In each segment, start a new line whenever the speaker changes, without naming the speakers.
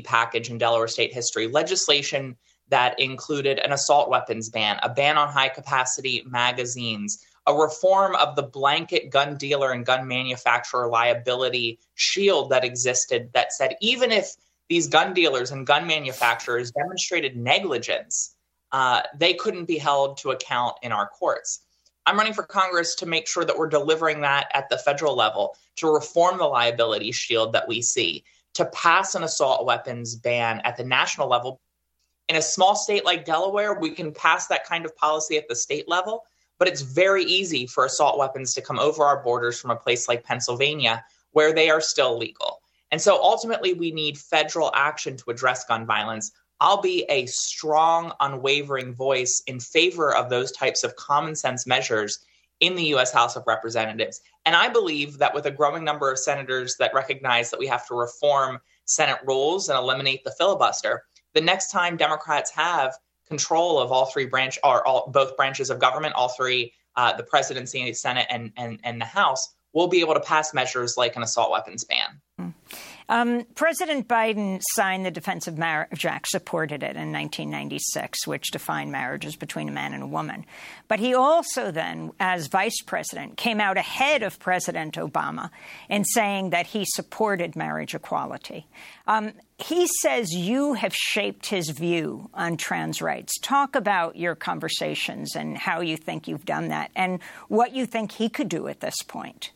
package in Delaware state history, legislation that included an assault weapons ban, a ban on high-capacity magazines, a reform of the blanket gun dealer and gun manufacturer liability shield that existed that said even if these gun dealers and gun manufacturers demonstrated negligence, they couldn't be held to account in our courts. I'm running for Congress to make sure that we're delivering that at the federal level, to reform the liability shield that we see, to pass an assault weapons ban at the national level. In a small state like Delaware, we can pass that kind of policy at the state level, but it's very easy for assault weapons to come over our borders from a place like Pennsylvania, where they are still legal. And so ultimately, we need federal action to address gun violence. I'll be a strong, unwavering voice in favor of those types of common sense measures in the U.S. House of Representatives. And I believe that with a growing number of senators that recognize that we have to reform Senate rules and eliminate the filibuster, the next time Democrats have control of both branches of government, all three, the presidency, the Senate, and the House, we'll be able to pass measures like an assault weapons ban.
President Biden signed the Defense of Marriage Act, supported it in 1996, which defined marriages between a man and a woman. But he also then, as vice president, came out ahead of President Obama in saying that he supported marriage equality. He says you have shaped his view on trans rights. Talk about your conversations and how you think you've done that and what you think he could do at this point.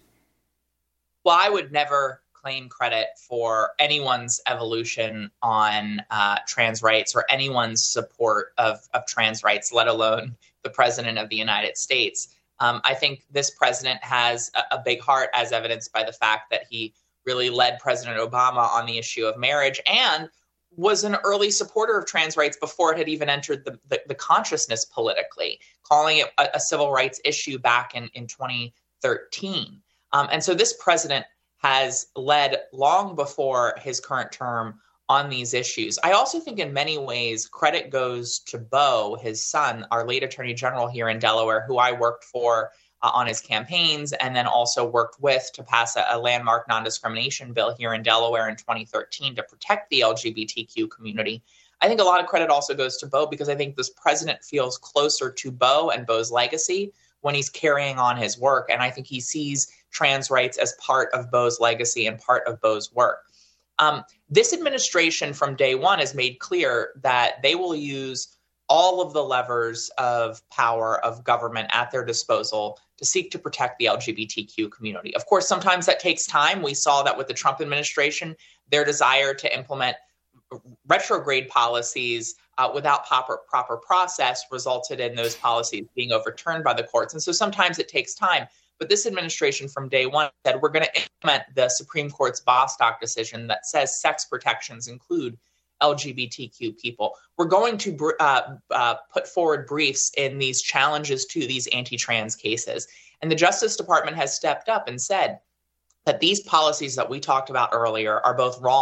Well, I would never claim credit for anyone's evolution on trans rights or anyone's support of trans rights, let alone the president of the United States. I think this president has a big heart, as evidenced by the fact that he really led President Obama on the issue of marriage and was an early supporter of trans rights before it had even entered the consciousness politically, calling it a civil rights issue back in 2013. And so this president has led long before his current term on these issues. I also think in many ways, credit goes to Beau, his son, our late attorney general here in Delaware, who I worked for on his campaigns and then also worked with to pass a landmark non-discrimination bill here in Delaware in 2013 to protect the LGBTQ community. I think a lot of credit also goes to Beau because I think this president feels closer to Beau and Beau's legacy when he's carrying on his work. And I think he sees trans rights as part of Beau's legacy and part of Beau's work. This administration from day one has made clear that they will use all of the levers of power of government at their disposal to seek to protect the LGBTQ community. Of course, sometimes that takes time. We saw that with the Trump administration, their desire to implement retrograde policies without proper process resulted in those policies being overturned by the courts. And so sometimes it takes time. But this administration from day one said we're going to implement the Supreme Court's Bostock decision that says sex protections include LGBTQ people. We're going to put forward briefs in these challenges to these anti-trans cases. And the Justice Department has stepped up and said that these policies that we talked about earlier are both wrong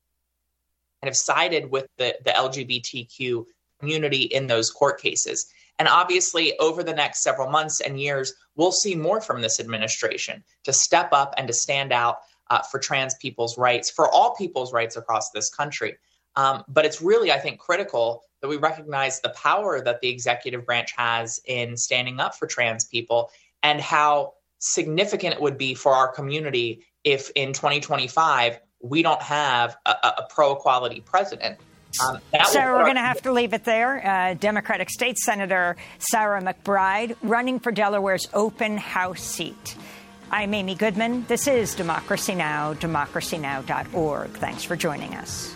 and have sided with the LGBTQ community in those court cases. And obviously, over the next several months and years, we'll see more from this administration to step up and to stand out for trans people's rights, for all people's rights across this country. But it's really, I think, critical that we recognize the power that the executive branch has in standing up for trans people and how significant it would be for our community if in 2025 we don't have a pro-equality president.
Sarah, we're going to have to leave it there. Democratic State Senator Sarah McBride running for Delaware's open House seat. I'm Amy Goodman. This is Democracy Now!, democracynow.org. Thanks for joining us.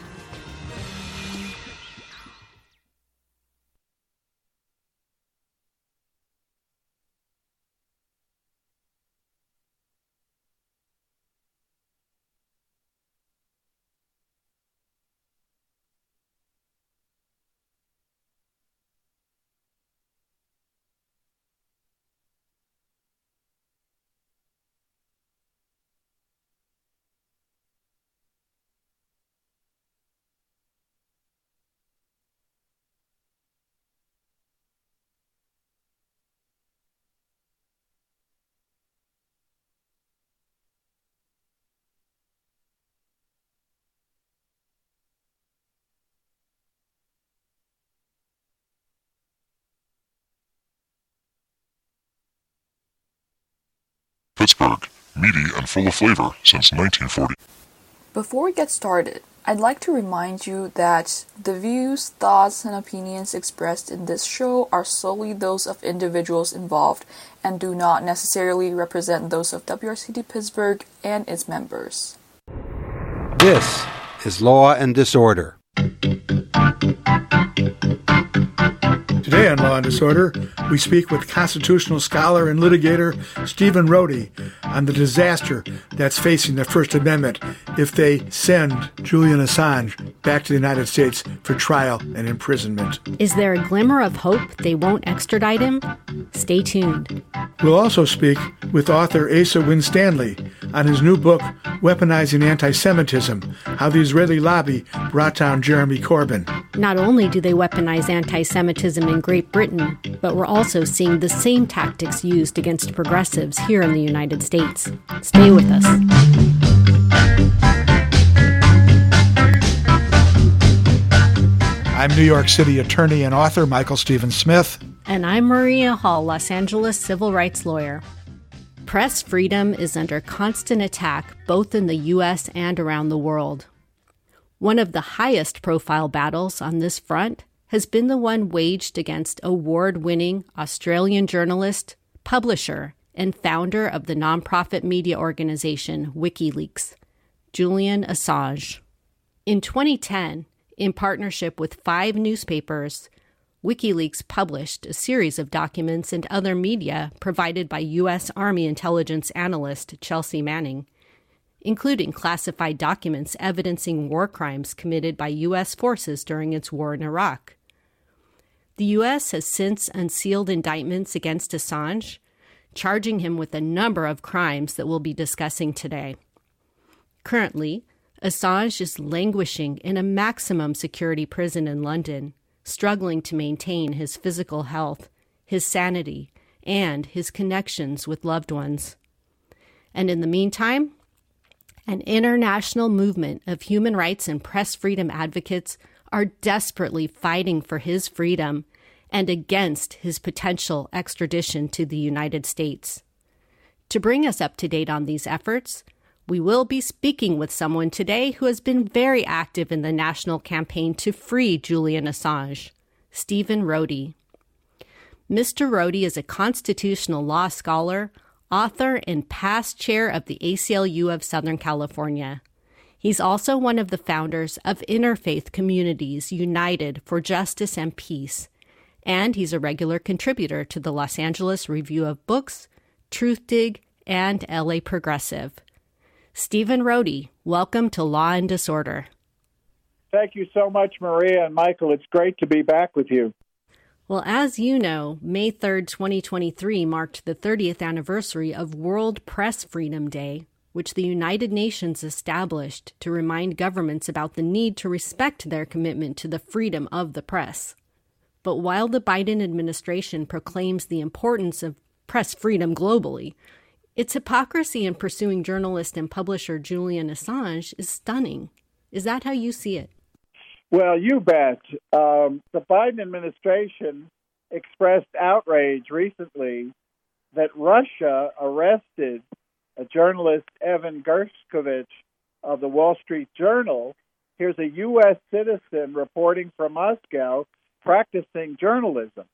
Pittsburgh, meaty and full of flavor since 1940.
Before we get started, I'd like to remind you that the views, thoughts, and opinions expressed in this show are solely those of individuals involved and do not necessarily represent those of WRCT Pittsburgh and its members.
This is Law and Disorder.
Today on Law and Disorder, we speak with constitutional scholar and litigator Stephen Rohde on the disaster that's facing the First Amendment if they send Julian Assange back to the United States for trial and imprisonment.
Is there a glimmer of hope they won't extradite him? Stay tuned.
We'll also speak with author Asa Winstanley on his new book, Weaponizing Anti-Semitism, How the Israeli Lobby Brought Down Jeremy Corbyn.
Not only do they weaponize anti-Semitism in Great Britain, but we're also seeing the same tactics used against progressives here in the United States. Stay with us.
I'm New York City attorney and author Michael Stephen Smith.
And I'm Maria Hall, Los Angeles civil rights lawyer. Press freedom is under constant attack both in the U.S. and around the world. One of the highest profile battles on this front has been the one waged against award-winning Australian journalist, publisher, and founder of the nonprofit media organization WikiLeaks, Julian Assange. In 2010, in partnership with 5 newspapers, WikiLeaks published a series of documents and other media provided by U.S. Army intelligence analyst Chelsea Manning, including classified documents evidencing war crimes committed by U.S. forces during its war in Iraq. The U.S. has since unsealed indictments against Assange, charging him with a number of crimes that we'll be discussing today. Currently, Assange is languishing in a maximum security prison in London, struggling to maintain his physical health, his sanity, and his connections with loved ones. And in the meantime, an international movement of human rights and press freedom advocates are desperately fighting for his freedom and against his potential extradition to the United States. To bring us up to date on these efforts, we will be speaking with someone today who has been very active in the national campaign to free Julian Assange, Stephen Rohde. Mr. Rohde is a constitutional law scholar, author, and past chair of the ACLU of Southern California. He's also one of the founders of Interfaith Communities United for Justice and Peace, and he's a regular contributor to the Los Angeles Review of Books, Truthdig, and LA Progressive. Stephen Rohde, welcome to Law and Disorder.
Thank you so much, Maria and Michael. It's great to be back with you.
Well, as you know, May 3rd, 2023 marked the 30th anniversary of World Press Freedom Day, which the United Nations established to remind governments about the need to respect their commitment to the freedom of the press. But while the Biden administration proclaims the importance of press freedom globally, its hypocrisy in pursuing journalist and publisher Julian Assange is stunning. Is that how you see it?
Well, you bet. The Biden administration expressed outrage recently that Russia arrested a journalist, Evan Gershkovich, of the Wall Street Journal. Here's a U.S. citizen reporting from Moscow, practicing journalism.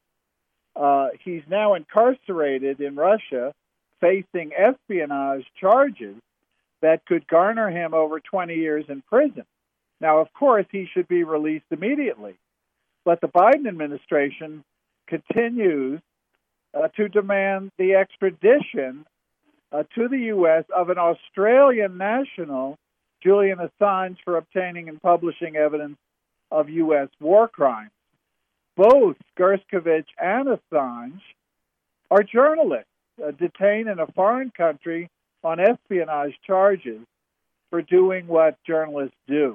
He's now incarcerated in Russia, facing espionage charges that could garner him over 20 years in prison. Now, of course, he should be released immediately. But the Biden administration continues to demand the extradition to the U.S. of an Australian national, Julian Assange, for obtaining and publishing evidence of U.S. war crimes. Both Gershkovich and Assange are journalists detained in a foreign country on espionage charges for doing what journalists do.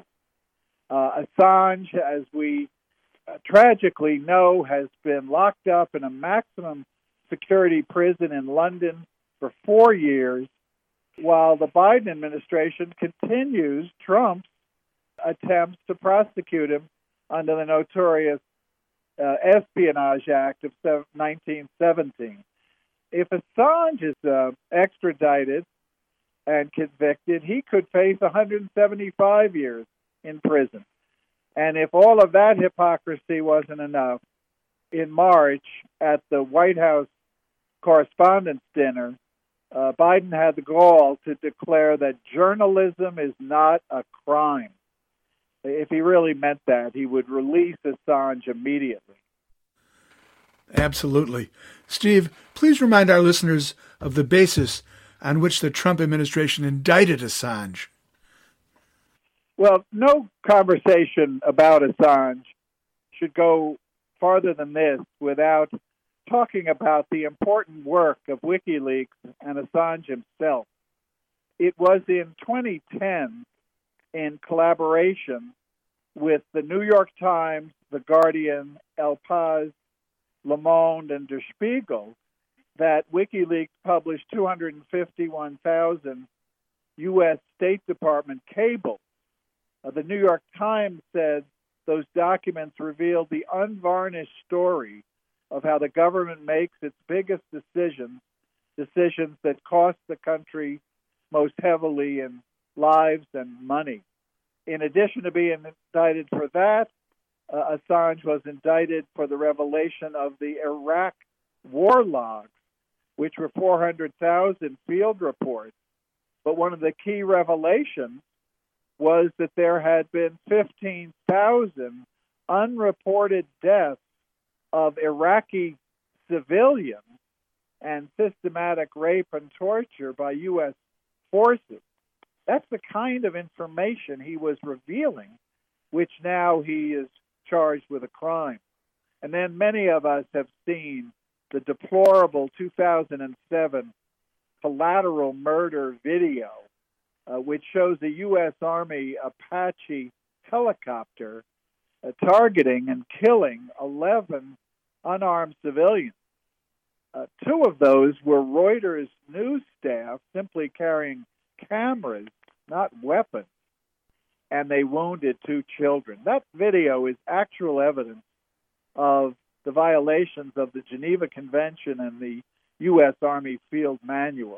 Assange, as we tragically know, has been locked up in a maximum security prison in London for 4 years, while the Biden administration continues Trump's attempts to prosecute him under the notorious Espionage Act of 1917. if Assange is extradited and convicted, he could face 175 years in prison. And if all of that hypocrisy wasn't enough, in March at the White House Correspondents' Dinner, Biden had the gall to declare that journalism is not a crime. If he really meant that, he would release Assange immediately.
Absolutely. Steve, please remind our listeners of the basis on which the Trump administration indicted Assange.
Well, no conversation about Assange should go farther than this without talking about the important work of WikiLeaks and Assange himself. It was in 2010, in collaboration with the New York Times, The Guardian, El Paz, Le Monde, and Der Spiegel, that WikiLeaks published 251,000 U.S. State Department cables. The New York Times said those documents revealed the unvarnished story of how the government makes its biggest decisions that cost the country most heavily in lives and money. In addition to being indicted for that, Assange was indicted for the revelation of the Iraq war logs, which were 400,000 field reports. But one of the key revelations was that there had been 15,000 unreported deaths of Iraqi civilians and systematic rape and torture by U.S. forces. That's the kind of information he was revealing, which now he is charged with a crime. And then many of us have seen the deplorable 2007 collateral murder video, which shows a U.S. Army Apache helicopter targeting and killing 11 unarmed civilians. Two of those were Reuters news staff simply carrying cameras, not weapons, and they wounded 2 children. That video is actual evidence of the violations of the Geneva Convention and the U.S. Army Field Manual.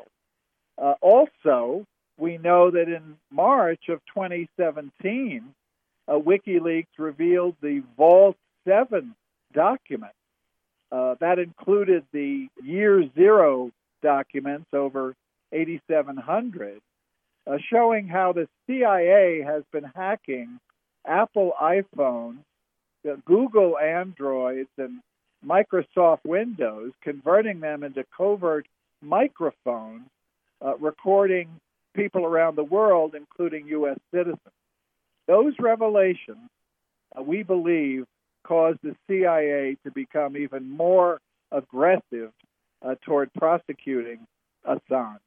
Also, we know that in March of 2017, WikiLeaks revealed the Vault 7 document. That included the Year Zero documents, over 8,700, showing how the CIA has been hacking Apple iPhones, Google Androids, and Microsoft Windows, converting them into covert microphones, recording people around the world, including U.S. citizens. Those revelations, we believe, caused the CIA to become even more aggressive toward prosecuting Assange.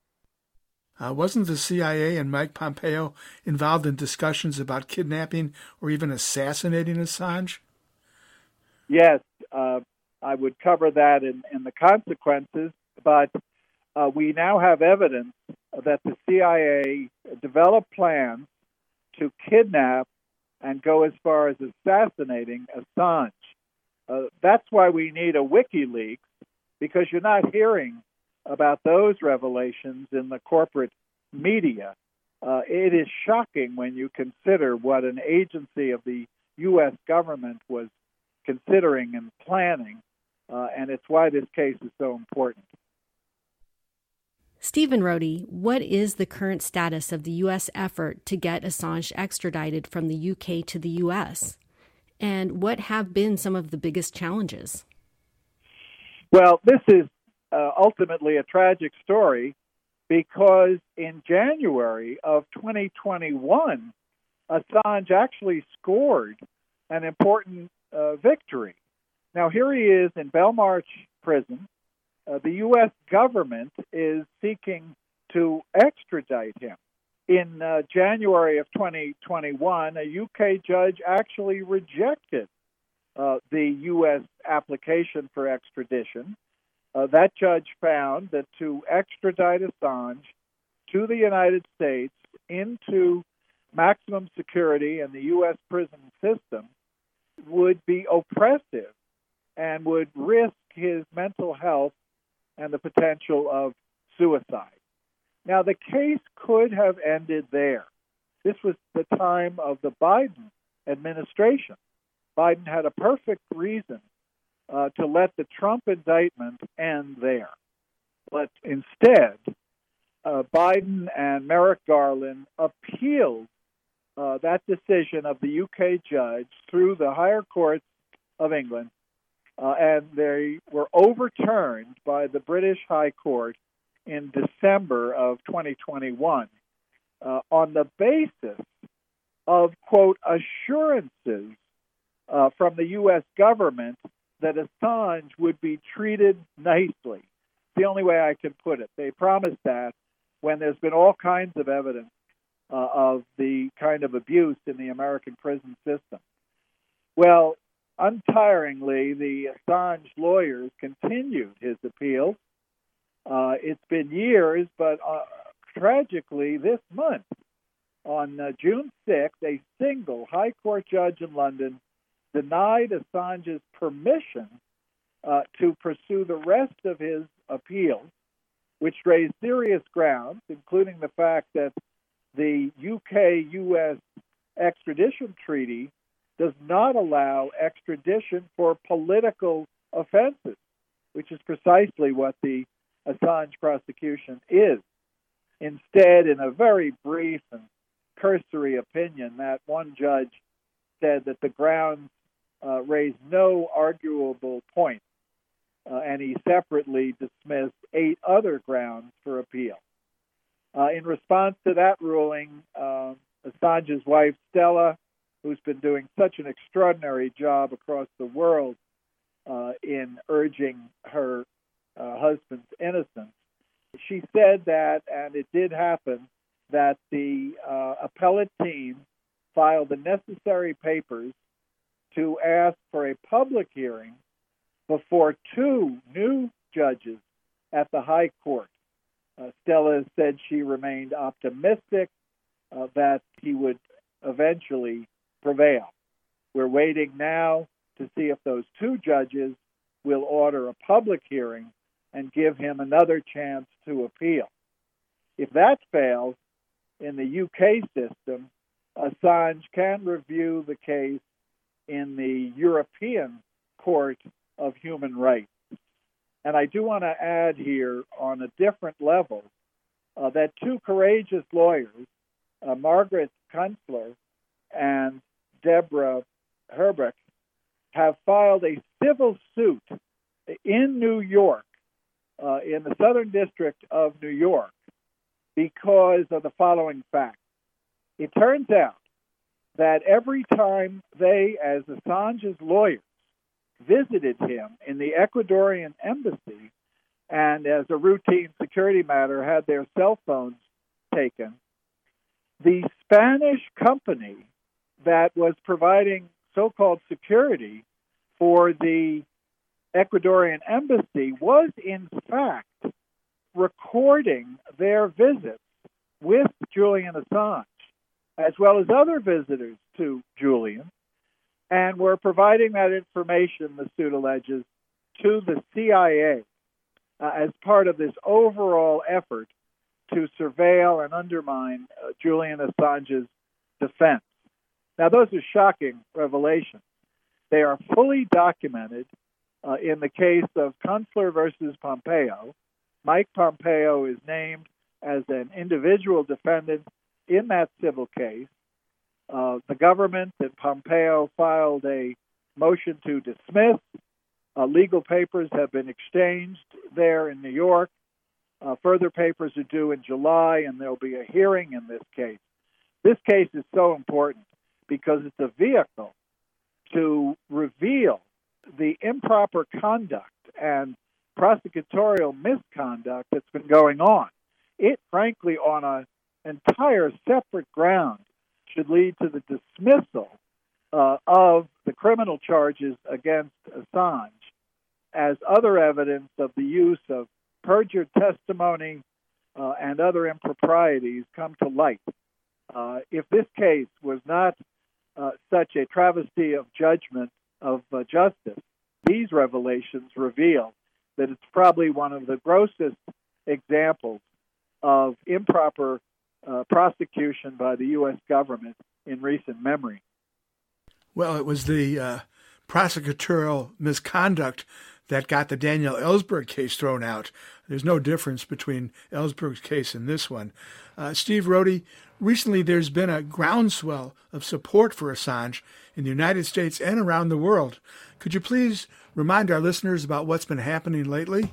Wasn't the CIA and Mike Pompeo involved in discussions about kidnapping or even assassinating Assange?
Yes, I would cover that in the consequences, but we now have evidence that the CIA developed plans to kidnap and go as far as assassinating Assange. That's why we need a WikiLeaks, because you're not hearing about those revelations in the corporate media. It is shocking when you consider what an agency of the U.S. government was considering and planning, and it's why this case is so important.
Stephen Rohde, what is the current status of the U.S. effort to get Assange extradited from the U.K. to the U.S.? And what have been some of the biggest challenges?
Well, this is ultimately a tragic story because in January of 2021, Assange actually scored an important victory. Now, here he is in Belmarsh prison. The U.S. government is seeking to extradite him. In January of 2021, a U.K. judge actually rejected the U.S. application for extradition. That judge found that to extradite Assange to the United States into maximum security in the U.S. prison system would be oppressive and would risk his mental health and the potential of suicide. Now, the case could have ended there. This was the time of the Biden administration. Biden had a perfect reason to let the Trump indictment end there. But instead, Biden and Merrick Garland appealed that decision of the UK judge through the higher courts of England, and they were overturned by the British High Court in December of 2021 on the basis of, quote, assurances from the U.S. government that Assange would be treated nicely. The only way I can put it. They promised that when there's been all kinds of evidence of the kind of abuse in the American prison system. Well, untiringly, the Assange lawyers continued his appeal. It's been years, but tragically, this month, on June 6th, a single High Court judge in London denied Assange's permission to pursue the rest of his appeal, which raised serious grounds, including the fact that the UK-US extradition treaty does not allow extradition for political offenses, which is precisely what the Assange prosecution is. Instead, in a very brief and cursory opinion, that one judge said that the grounds raised no arguable point, and he separately dismissed 8 other grounds for appeal. In response to that ruling, Assange's wife, Stella, who's been doing such an extraordinary job across the world in urging her husband's innocence, she said that, and it did happen, that the appellate team filed the necessary papers to ask for a public hearing before 2 new judges at the High Court. Stella said she remained optimistic that he would eventually prevail. We're waiting now to see if those 2 judges will order a public hearing and give him another chance to appeal. If that fails, in the UK system, Assange can review the case in the European Court of Human Rights. And I do want to add here, on a different level, that 2 courageous lawyers, Margaret Kunstler and Deborah Herbeck, have filed a civil suit in New York, in the Southern District of New York, because of the following fact. It turns out that every time they, as Assange's lawyers, visited him in the Ecuadorian embassy and, as a routine security matter, had their cell phones taken, the Spanish company that was providing so-called security for the Ecuadorian embassy was, in fact, recording their visits with Julian Assange, as well as other visitors to Julian, and were providing that information, the suit alleges, to the CIA as part of this overall effort to surveil and undermine Julian Assange's defense. Now, those are shocking revelations. They are fully documented in the case of Kunstler versus Pompeo. Mike Pompeo is named as an individual defendant in that civil case. The government and Pompeo filed a motion to dismiss. Legal papers have been exchanged there in New York. Further papers are due in July, and there will be a hearing in this case. This case is so important because it's a vehicle to reveal the improper conduct and prosecutorial misconduct that's been going on. It, frankly, on an entire separate ground, should lead to the dismissal of the criminal charges against Assange as other evidence of the use of perjured testimony and other improprieties come to light. If this case was not such a travesty of judgment of justice, these revelations reveal that it's probably one of the grossest examples of improper prosecution by the U.S. government in recent memory.
Well, it was the prosecutorial misconduct that got the Daniel Ellsberg case thrown out. There's no difference between Ellsberg's case and this one. Steve Rohde, recently there's been a groundswell of support for Assange in the United States and around the world. Could you please remind our listeners about what's been happening lately?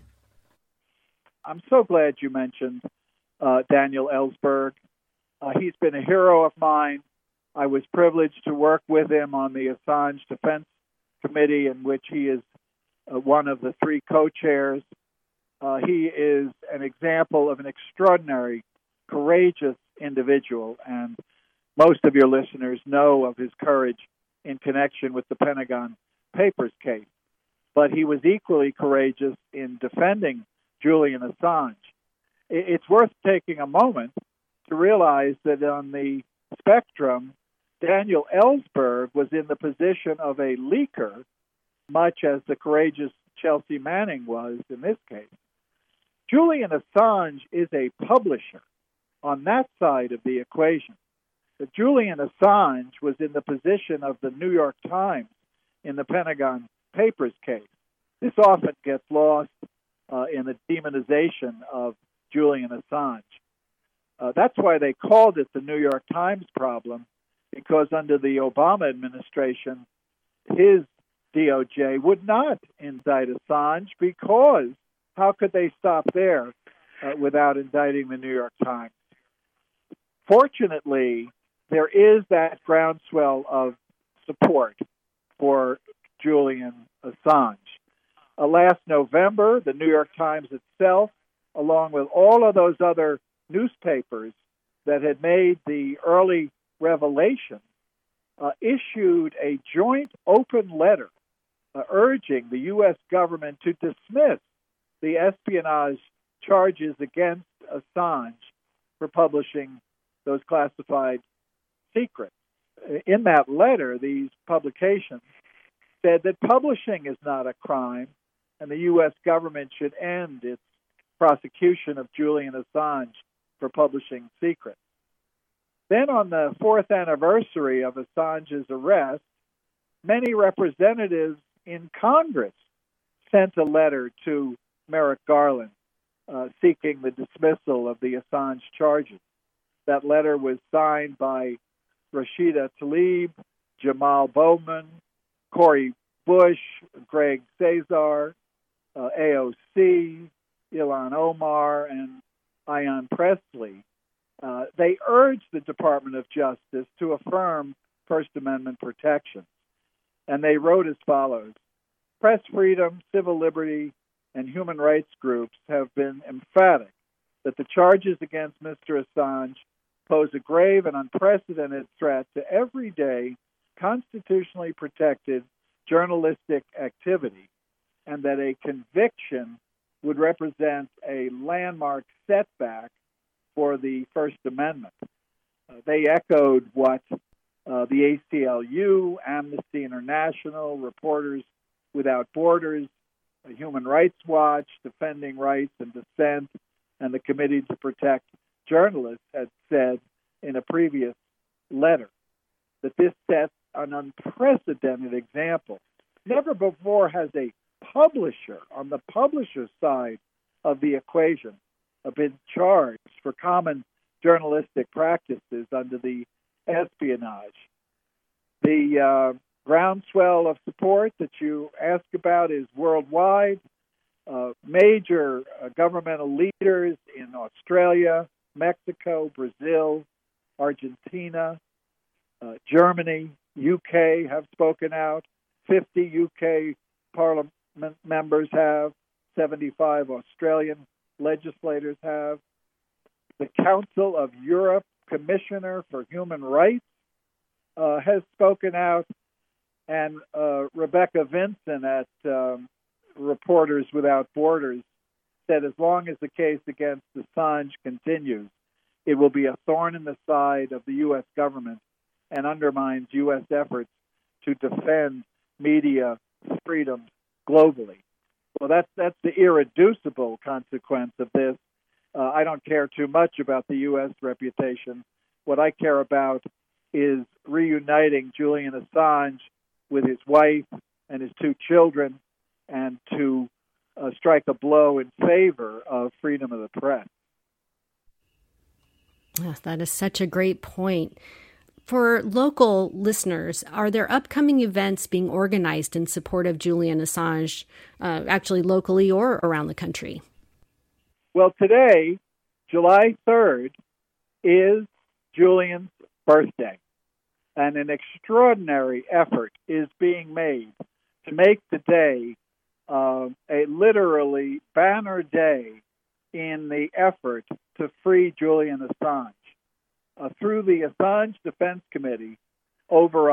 I'm so glad you mentioned Daniel Ellsberg. He's been a hero of mine. I was privileged to work with him on the Assange Defense Committee, in which he is one of the three co-chairs. He is an example of an extraordinary, courageous individual, and most of your listeners know of his courage in connection with the Pentagon Papers case. But he was equally courageous in defending Julian Assange. It's worth taking a moment to realize that on the spectrum, Daniel Ellsberg was in the position of a leaker, much as the courageous Chelsea Manning was in this case. Julian Assange is a publisher on that side of the equation. But Julian Assange was in the position of the New York Times in the Pentagon Papers case. This often gets lost in the demonization of Julian Assange. That's why they called it the New York Times problem, because under the Obama administration, his DOJ would not indict Assange, because how could they stop there without indicting the New York Times? Fortunately, there is that groundswell of support for Julian Assange. Last November, the New York Times itself, along with all of those other newspapers that had made the early revelation, issued a joint open letter urging the U.S. government to dismiss the espionage charges against Assange for publishing those classified secrets. In that letter, these publications said that publishing is not a crime, and the U.S. government should end its prosecution of Julian Assange for publishing secrets. Then, on the 4th anniversary of Assange's arrest, many representatives in Congress sent a letter to Merrick Garland seeking the dismissal of the Assange charges. That letter was signed by Rashida Tlaib, Jamal Bowman, Cori Bush, Greg Cesar, AOC, Ilhan Omar, and Ayan Presley. They urged the Department of Justice to affirm First Amendment protections. And they wrote as follows: press freedom, civil liberty, and human rights groups have been emphatic that the charges against Mr. Assange pose a grave and unprecedented threat to everyday, constitutionally protected journalistic activity, and that a conviction would represent a landmark setback for the First Amendment. They echoed what the ACLU, Amnesty International, Reporters Without Borders, Human Rights Watch, Defending Rights and Dissent, and the Committee to Protect Journalists had said in a previous letter, that this sets an unprecedented example. Never before has a publisher, on the publisher side of the equation, been charged for common journalistic practices under the espionage. The groundswell of support that you ask about is worldwide. Major governmental leaders in Australia, Mexico, Brazil, Argentina, Germany, UK have spoken out. 50 UK Parliament members have. 75 Australian legislators have. The Council of Europe Commissioner for Human Rights has spoken out. And Rebecca Vinson at Reporters Without Borders said as long as the case against Assange continues, it will be a thorn in the side of the U.S. government and undermines U.S. efforts to defend media freedom globally. Well, that's the irreducible consequence of this. I don't care too much about the U.S. reputation. What I care about is reuniting Julian Assange with his wife and his 2 children, and to strike a blow in favor of freedom of the press.
Oh, that is such a great point. For local listeners, are there upcoming events being organized in support of Julian Assange, actually locally or around the country?
Well, today, July 3rd, is Julian's birthday, and an extraordinary effort is being made to make the day a literally banner day in the effort to free Julian Assange. Through the Assange Defense Committee, over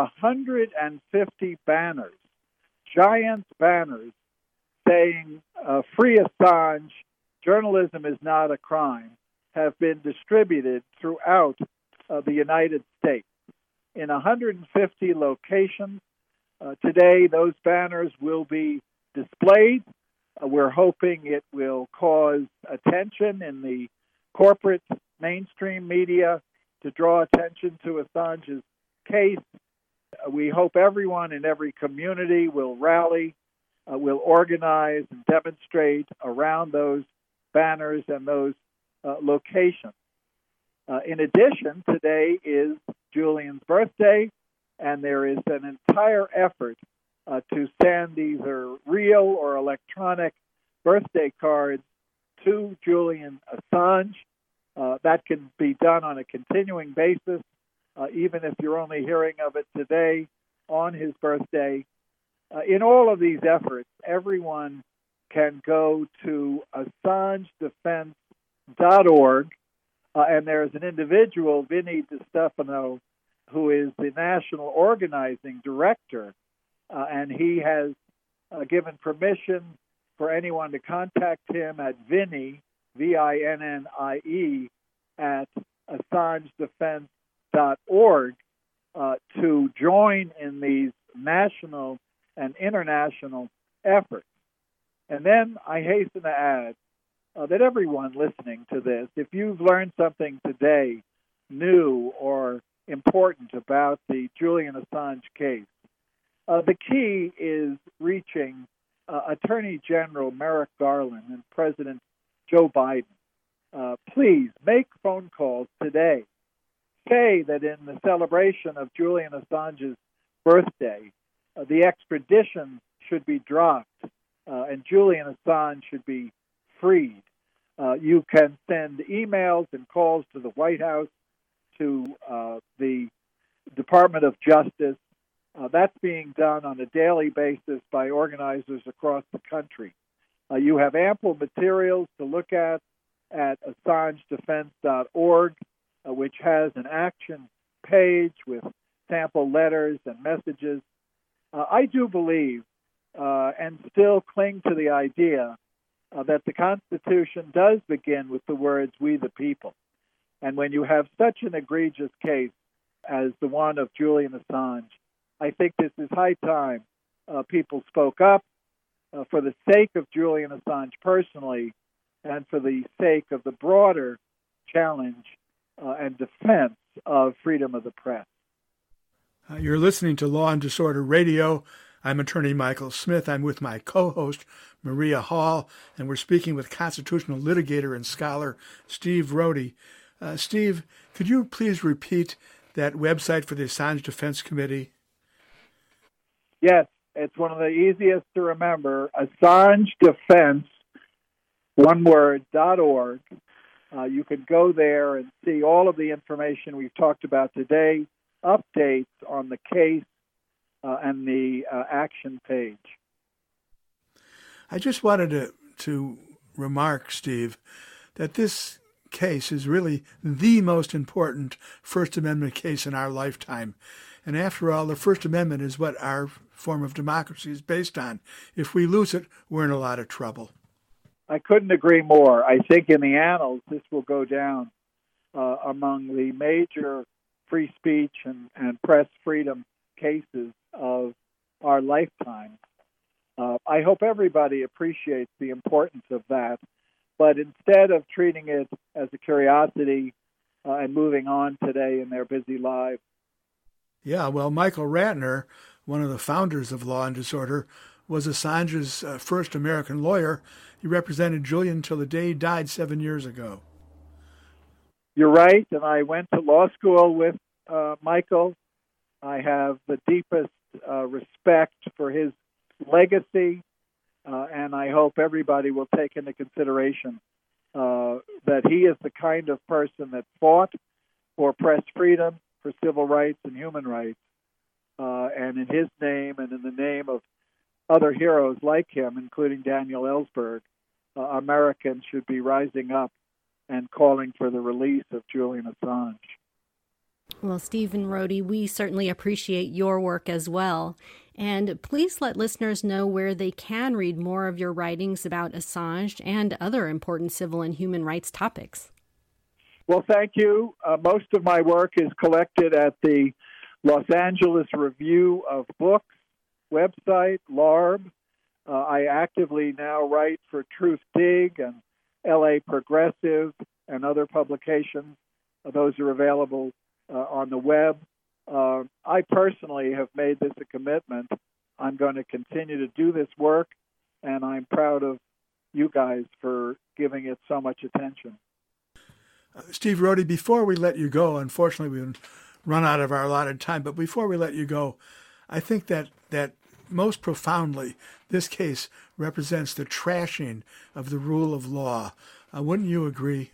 150 banners, giant banners saying, free Assange, journalism is not a crime, have been distributed throughout the United States in 150 locations. Today, those banners will be displayed. We're hoping it will cause attention in the corporate mainstream media to draw attention to Assange's case. We hope everyone in every community will rally, will organize and demonstrate around those banners and those locations. In addition, today is Julian's birthday, and there is an entire effort to send either real or electronic birthday cards to Julian Assange. That can be done on a continuing basis, even if you're only hearing of it today on his birthday. In all of these efforts, everyone can go to AssangeDefense.org, and there's an individual, Vinny DiStefano, who is the national organizing director, and he has given permission for anyone to contact him at Vinnie, VINNIE, at AssangeDefense.org to join in these national and international efforts. And then I hasten to add that everyone listening to this, if you've learned something today new or important about the Julian Assange case, the key is reaching Attorney General Merrick Garland and President Joe Biden. Please make phone calls today. Say that in the celebration of Julian Assange's birthday, the extradition should be dropped and Julian Assange should be freed. You can send emails and calls to the White House, to the Department of Justice. That's being done on a daily basis by organizers across the country. You have ample materials to look at AssangeDefense.org, which has an action page with sample letters and messages. I do believe and still cling to the idea that the Constitution does begin with the words, "We the people." And when you have such an egregious case as the one of Julian Assange, I think this is high time people spoke up for the sake of Julian Assange personally and for the sake of the broader challenge and defense of freedom of the press.
You're listening to Law and Disorder Radio. I'm attorney Michael Smith. I'm with my co-host, Maria Hall, and we're speaking with constitutional litigator and scholar Steve Rohde. Steve, could you please repeat that website for the Assange Defense Committee?
Yes, it's one of the easiest to remember, AssangeDefense, one word, .org. You can go there and see all of the information we've talked about today, updates on the case, and the action page.
I just wanted to remark, Steve, that this case is really the most important First Amendment case in our lifetime. And after all, the First Amendment is what our form of democracy is based on. If we lose it, we're in a lot of trouble.
I couldn't agree more. I think in the annals, this will go down among the major free speech and press freedom cases of our lifetime. I hope everybody appreciates the importance of that. But instead of treating it as a curiosity and moving on today in their busy lives.
Yeah, well, Michael Ratner, one of the founders of Law and Disorder, was Assange's first American lawyer. He represented Julian till the day he died 7 years ago.
You're right, and I went to law school with Michael. I have the deepest respect for his legacy, and I hope everybody will take into consideration that he is the kind of person that fought for press freedom, for civil rights and human rights, and in his name and in the name of other heroes like him, including Daniel Ellsberg, Americans should be rising up and calling for the release of Julian Assange.
Well, Stephen Rohde, we certainly appreciate your work as well. And please let listeners know where they can read more of your writings about Assange and other important civil and human rights topics.
Well, thank you. Most of my work is collected at the Los Angeles Review of Books website, LARB. I actively now write for Truth Dig and LA Progressive and other publications. Those are available on the web. I personally have made this a commitment. I'm going to continue to do this work, and I'm proud of you guys for giving it so much attention.
Steve Rohde, before we let you go, unfortunately we've run out of our allotted time, but before we let you go, I think that most profoundly, this case represents the trashing of the rule of law. Wouldn't you agree?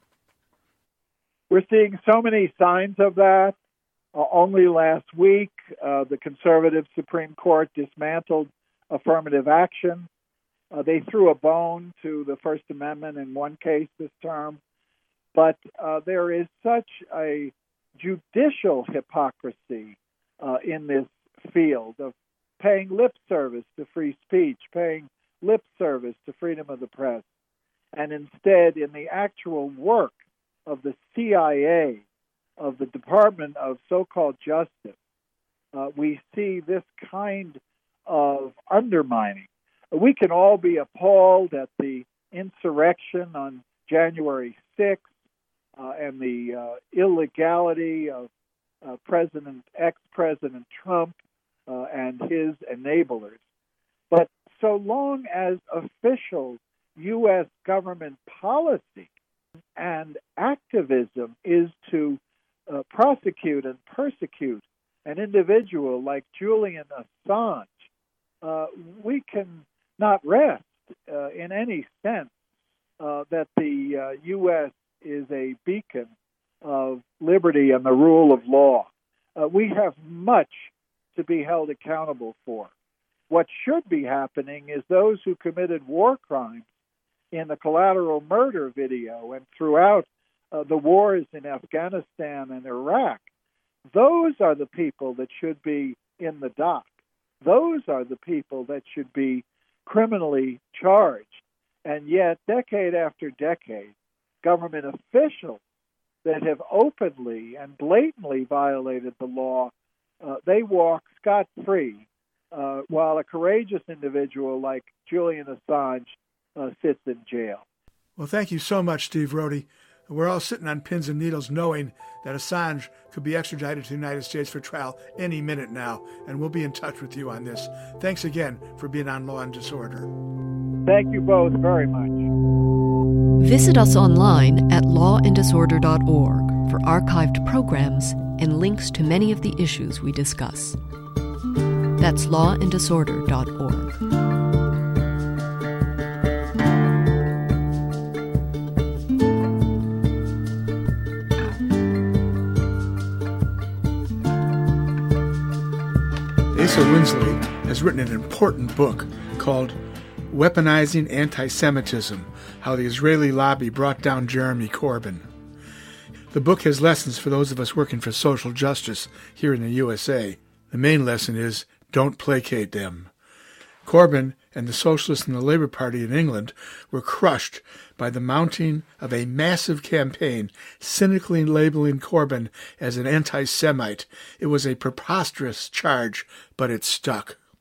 We're seeing so many signs of that. Only last week, the conservative Supreme Court dismantled affirmative action. They threw a bone to the First Amendment in one case this term. But there is such a judicial hypocrisy in this field of paying lip service to free speech, paying lip service to freedom of the press, and instead in the actual work of the CIA, of the Department of so-called Justice, we see this kind of undermining. We can all be appalled at the insurrection on January 6th and the illegality of ex-President Trump and his enablers. But so long as official U.S. government policy and activism is to prosecute and persecute an individual like Julian Assange, we can not rest in any sense that the U.S. is a beacon of liberty and the rule of law. We have much to be held accountable for. What should be happening is those who committed war crimes in the collateral murder video and throughout the wars in Afghanistan and Iraq, those are the people that should be in the dock. Those are the people that should be criminally charged. And yet, decade after decade, government officials that have openly and blatantly violated the law, they walk scot-free, while a courageous individual like Julian Assange sits in jail.
Well, thank you so much, Steve Rohde. We're all sitting on pins and needles knowing that Assange could be extradited to the United States for trial any minute now, and we'll be in touch with you on this. Thanks again for being on Law and Disorder.
Thank you both very much.
Visit us online at lawanddisorder.org for archived programs and links to many of the issues we discuss. That's lawanddisorder.org.
Asa Winsley has written an important book called Weaponizing Anti-Semitism, How the Israeli Lobby Brought Down Jeremy Corbyn. The book has lessons for those of us working for social justice here in the USA. The main lesson is, don't placate them. Corbyn and the Socialists and the Labour Party in England were crushed by the mounting of a massive campaign cynically labeling Corbyn as an anti-Semite. It was a preposterous charge, but it stuck.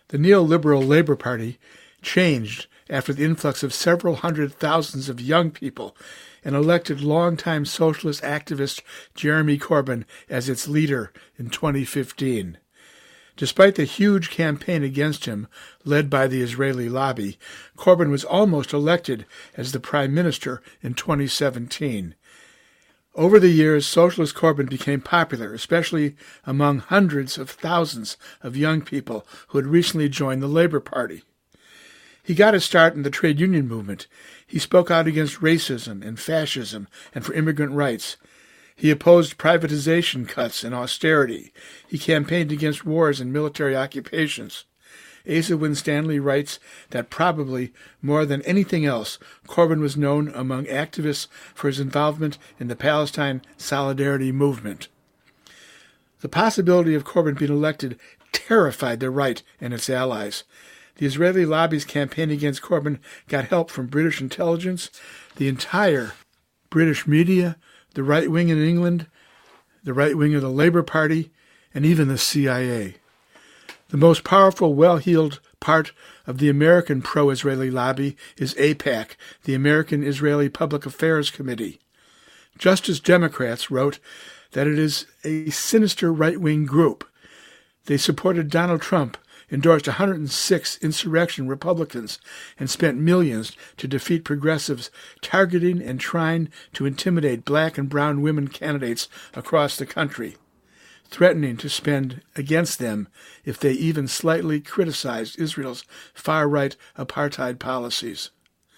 The neoliberal Labour Party changed after the influx of several hundred thousands of young people and elected longtime socialist activist Jeremy Corbyn as its leader in 2015. Despite the huge campaign against him, led by the Israeli lobby, Corbyn was almost elected as the Prime Minister in 2017. Over the years, Socialist Corbyn became popular, especially among hundreds of thousands of young people who had recently joined the Labour Party. He got his start in the trade union movement. He spoke out against racism and fascism and for immigrant rights. He opposed privatization cuts and austerity. He campaigned against wars and military occupations. Asa Winstanley writes that probably more than anything else, Corbyn was known among activists for his involvement in the Palestine Solidarity Movement. The possibility of Corbyn being elected terrified the right and its allies. The Israeli lobby's campaign against Corbyn got help from British intelligence, the entire British media, the right wing in England, the right wing of the Labour Party, and even the CIA. The most powerful, well-heeled part of the American pro-Israeli lobby is AIPAC, the American Israeli Public Affairs Committee. Justice Democrats wrote that it is a sinister right-wing group. They supported Donald Trump, endorsed 106 insurrection Republicans, and spent millions to defeat progressives, targeting and trying to intimidate black and brown women candidates across the country, threatening to spend against them if they even slightly criticized Israel's far-right apartheid policies.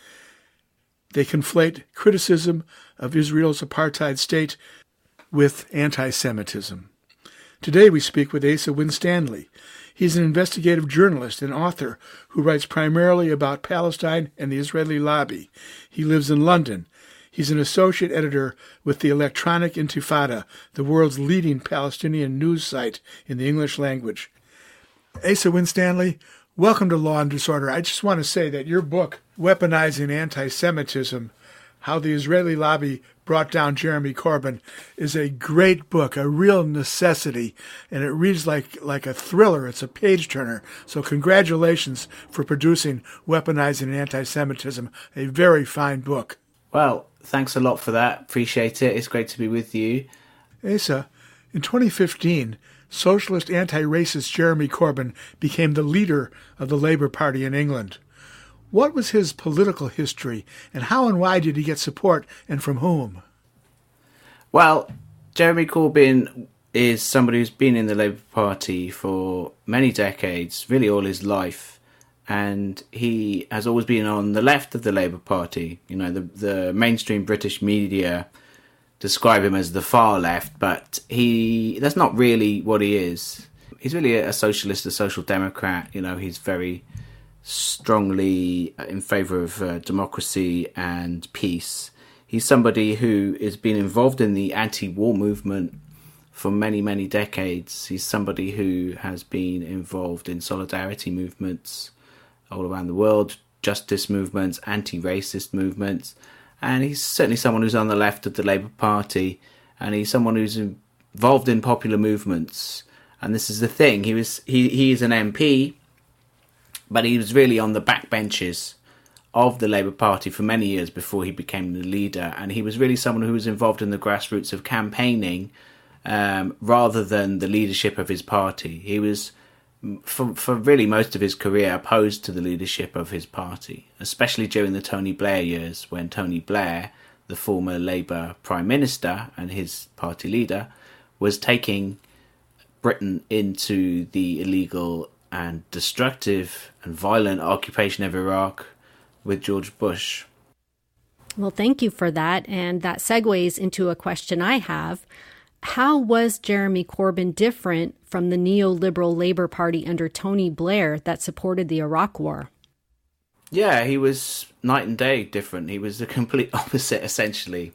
They conflate criticism of Israel's apartheid state with anti-Semitism. Today we speak with Asa Winstanley. He's an investigative journalist and author who writes primarily about Palestine and the Israeli lobby. He lives in London. He's an associate editor with the Electronic Intifada, the world's leading Palestinian news site in the English language. Asa Winstanley, welcome to Law and Disorder. I just want to say that your book, Weaponizing Anti-Semitism, How the Israeli Lobby Brought Down Jeremy Corbyn, is a great book, a real necessity, and it reads like a thriller. It's a page-turner. So congratulations for producing Weaponizing Anti-Semitism, a very fine book.
Well, thanks a lot for that. Appreciate it. It's great to be with you.
Asa, in 2015, socialist anti-racist Jeremy Corbyn became the leader of the Labour Party in England. What was his political history, and how and why did he get support, and from whom?
Well, Jeremy Corbyn is somebody who's been in the Labour Party for many decades, really all his life, and he has always been on the left of the Labour Party. You know, the mainstream British media describe him as the far left, but that's not really what he is. He's really a socialist, a social democrat. You know, he's very strongly in favour of democracy and peace. He's somebody who has been involved in the anti-war movement for many, many decades. He's somebody who has been involved in solidarity movements all around the world, justice movements, anti-racist movements, and he's certainly someone who's on the left of the Labour Party, and he's someone who's involved in popular movements. And this is the thing, he is an MP, but he was really on the backbenches of the Labour Party for many years before he became the leader, and he was really someone who was involved in the grassroots of campaigning rather than the leadership of his party. He was, for really most of his career, opposed to the leadership of his party, especially during the Tony Blair years, when Tony Blair, the former Labour Prime Minister and his party leader, was taking Britain into the illegal and destructive and violent occupation of Iraq with George Bush.
Well, thank you for that. And that segues into a question I have. How was Jeremy Corbyn different from the neoliberal Labour Party under Tony Blair that supported the Iraq War?
Yeah, he was night and day different. He was the complete opposite, essentially.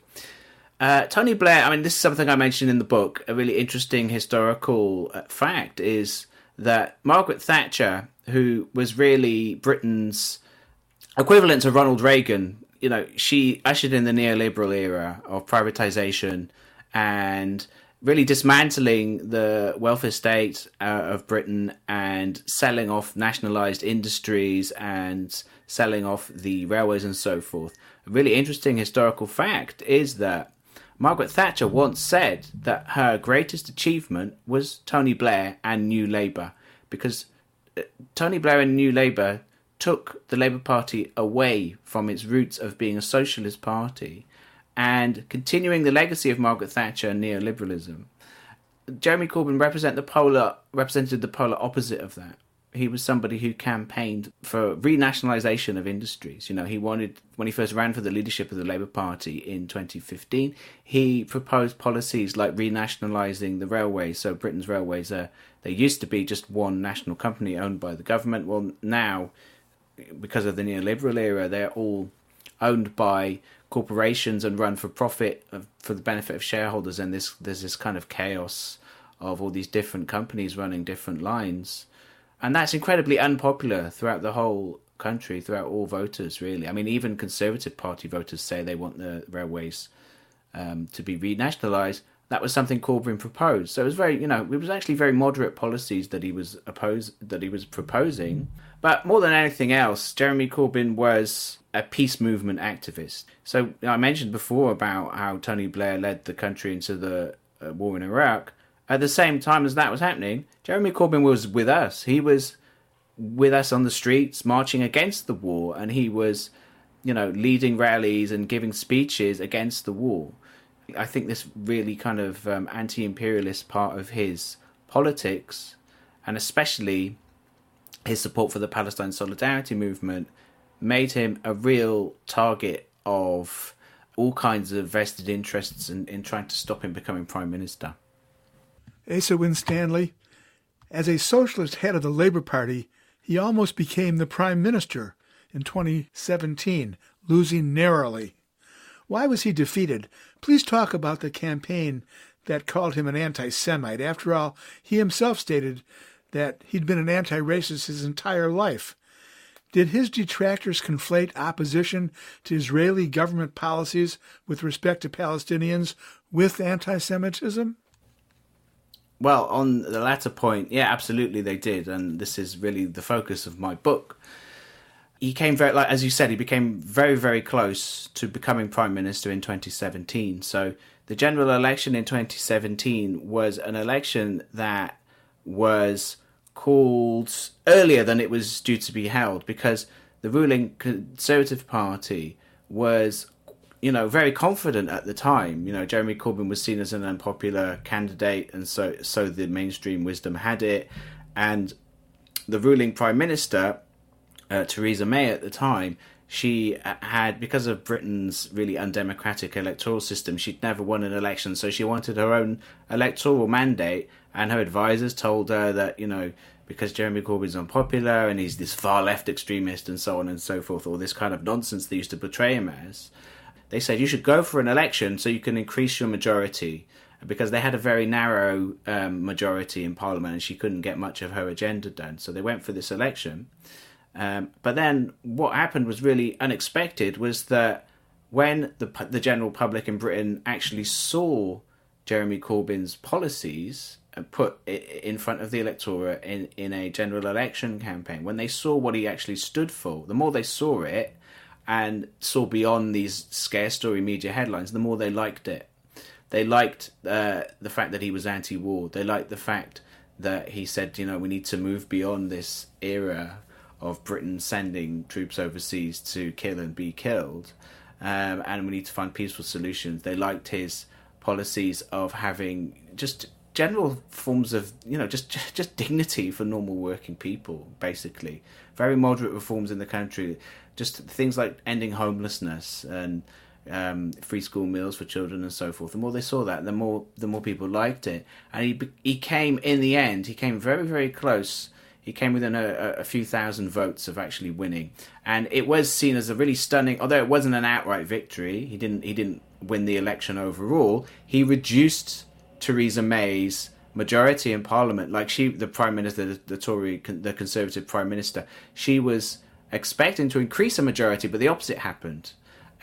Tony Blair, I mean, this is something I mentioned in the book. A really interesting historical fact is that Margaret Thatcher, who was really Britain's equivalent to Ronald Reagan, you know, she ushered in the neoliberal era of privatization and really dismantling the welfare state of Britain and selling off nationalised industries and selling off the railways and so forth. A really interesting historical fact is that Margaret Thatcher once said that her greatest achievement was Tony Blair and New Labour, because Tony Blair and New Labour took the Labour Party away from its roots of being a socialist party and continuing the legacy of Margaret Thatcher and neoliberalism. Jeremy Corbyn represented the polar opposite of that. He was somebody who campaigned for renationalisation of industries. You know, he wanted, when he first ran for the leadership of the Labour Party in 2015, he proposed policies like renationalising the railways. So Britain's railways, they used to be just one national company owned by the government. Well, now, because of the neoliberal era, they're all owned by corporations and run for profit for the benefit of shareholders. And there's this kind of chaos of all these different companies running different lines. And that's incredibly unpopular throughout the whole country, throughout all voters, really. I mean, even Conservative Party voters say they want the railways to be renationalised. That was something Corbyn proposed. So it was very, it was actually very moderate policies that he was proposing. But more than anything else, Jeremy Corbyn was a peace movement activist. So I mentioned before about how Tony Blair led the country into the war in Iraq. At the same time as that was happening, Jeremy Corbyn was with us. He was with us on the streets, marching against the war, and he was, leading rallies and giving speeches against the war. I think this really kind of anti-imperialist part of his politics, and especially his support for the Palestine Solidarity Movement, made him a real target of all kinds of vested interests in trying to stop him becoming Prime Minister.
Asa Winstanley, as a socialist head of the Labour Party, he almost became the Prime Minister in 2017, losing narrowly. Why was he defeated? Please talk about the campaign that called him an anti-Semite. After all, he himself stated that he'd been an anti-racist his entire life. Did his detractors conflate opposition to Israeli government policies with respect to Palestinians with anti-Semitism?
Well, on the latter point, yeah, absolutely they did, and this is really the focus of my book. He came as you said, he became very, very close to becoming Prime Minister in 2017. So the general election in 2017 was an election that was called earlier than it was due to be held, because the ruling Conservative Party was very confident at the time. Jeremy Corbyn was seen as an unpopular candidate, and so the mainstream wisdom had it. And the ruling Prime Minister, Theresa May at the time, she had, because of Britain's really undemocratic electoral system, she'd never won an election, so she wanted her own electoral mandate, and her advisors told her that, because Jeremy Corbyn's unpopular and he's this far-left extremist and so on and so forth, all this kind of nonsense they used to portray him as, they said you should go for an election so you can increase your majority, because they had a very narrow majority in Parliament and she couldn't get much of her agenda done. So they went for this election. But then what happened was really unexpected, was that when the general public in Britain actually saw Jeremy Corbyn's policies put in front of the electorate in a general election campaign, when they saw what he actually stood for, the more they saw it and saw beyond these scare story media headlines, the more they liked it. They liked the fact that he was anti-war. They liked the fact that he said, we need to move beyond this era of Britain sending troops overseas to kill and be killed, and we need to find peaceful solutions. They liked his policies of having just general forms of, just dignity for normal working people, basically. Very moderate reforms in the country, just things like ending homelessness and free school meals for children and so forth. The more they saw that, the more people liked it. And he came, in the end, he came very, very close. He came within a few thousand votes of actually winning. And it was seen as a really stunning, although it wasn't an outright victory, he didn't win the election overall, he reduced Theresa May's majority in Parliament. Like the Prime Minister, the Conservative Prime Minister, she was expecting to increase a majority, but the opposite happened.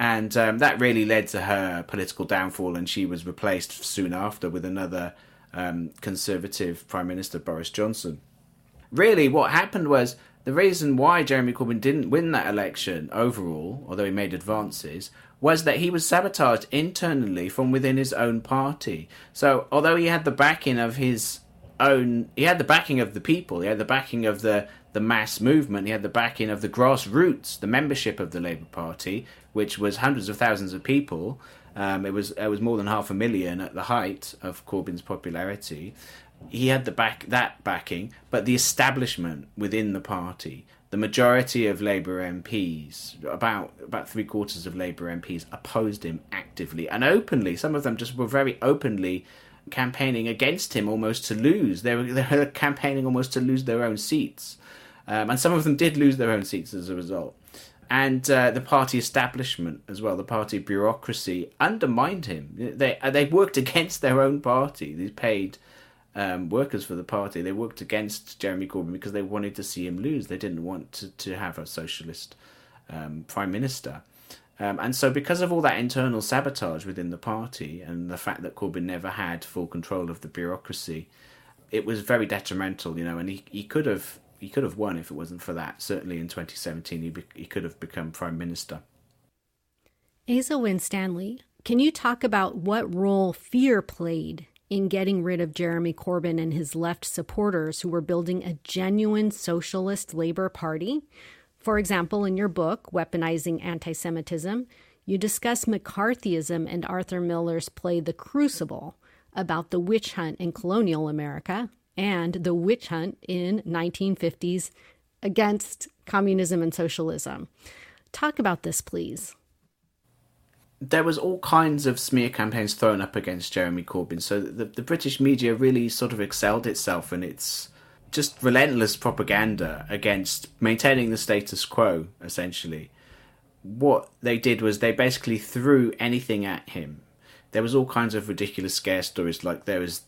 And that really led to her political downfall, and she was replaced soon after with another Conservative Prime Minister, Boris Johnson. Really, what happened was the reason why Jeremy Corbyn didn't win that election overall, although he made advances, was that he was sabotaged internally from within his own party. So, although he had the backing of his own, he had the backing of the people, he had the backing of the mass movement, he had the backing of the grassroots, the membership of the Labour Party, which was hundreds of thousands of people. It was more than 500,000 at the height of Corbyn's popularity. He had that backing, but the establishment within the party, the majority of Labour MPs, about 3/4 of Labour MPs, opposed him actively and openly. Some of them just were very openly campaigning against him, almost to lose. They were campaigning almost to lose their own seats, and some of them did lose their own seats as a result. And the party establishment as well, the party bureaucracy, undermined him. They worked against their own party. These paid workers for the party, they worked against Jeremy Corbyn because they wanted to see him lose. They didn't want to have a socialist prime minister. And so because of all that internal sabotage within the party and the fact that Corbyn never had full control of the bureaucracy, it was very detrimental, and he could have won if it wasn't for that. Certainly in 2017, he could have become Prime Minister.
Asa Winstanley, can you talk about what role fear played in getting rid of Jeremy Corbyn and his left supporters who were building a genuine socialist Labour Party? For example, in your book, Weaponizing Anti-Semitism, you discuss McCarthyism and Arthur Miller's play The Crucible about the witch hunt in colonial America and the witch hunt in 1950s against communism and socialism. Talk about this, please.
There was all kinds of smear campaigns thrown up against Jeremy Corbyn, so the British media really sort of excelled itself in its just relentless propaganda against maintaining the status quo, essentially. What they did was they basically threw anything at him. There was all kinds of ridiculous scare stories, like there was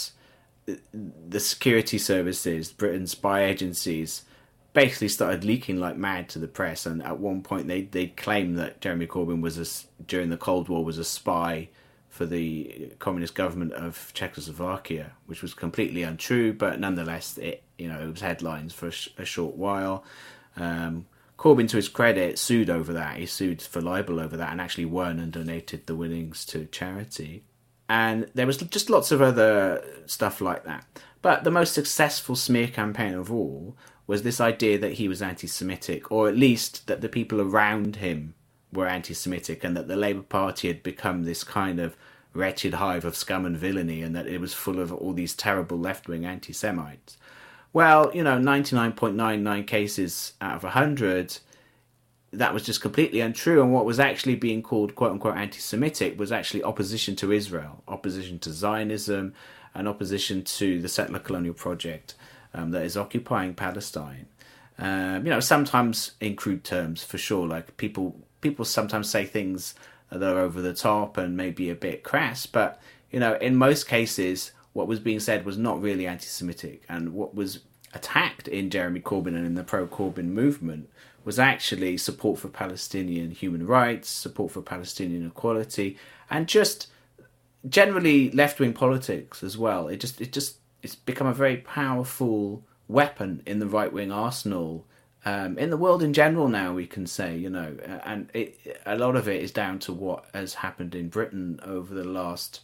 the security services, Britain's spy agencies, basically started leaking like mad to the press, and at one point they claimed that Jeremy Corbyn during the Cold War was a spy for the communist government of Czechoslovakia, which was completely untrue, but nonetheless it was headlines for a short while. Corbyn, to his credit, sued over that. He sued for libel over that and actually won and donated the winnings to charity. And there was just lots of other stuff like that. But the most successful smear campaign of all was this idea that he was anti-Semitic, or at least that the people around him were anti-Semitic, and that the Labour Party had become this kind of wretched hive of scum and villainy, and that it was full of all these terrible left-wing anti-Semites. Well, 99.99 cases out of 100, that was just completely untrue, and what was actually being called quote-unquote anti-Semitic was actually opposition to Israel, opposition to Zionism, and opposition to the settler colonial project that is occupying Palestine. Sometimes in crude terms, for sure. Like people sometimes say things that are over the top and maybe a bit crass, but in most cases, what was being said was not really anti-Semitic, and what was attacked in Jeremy Corbyn and in the pro-Corbyn movement was actually support for Palestinian human rights, support for Palestinian equality, and just generally left-wing politics as well. It's become a very powerful weapon in the right-wing arsenal, in the world in general now, we can say, and a lot of it is down to what has happened in Britain over the last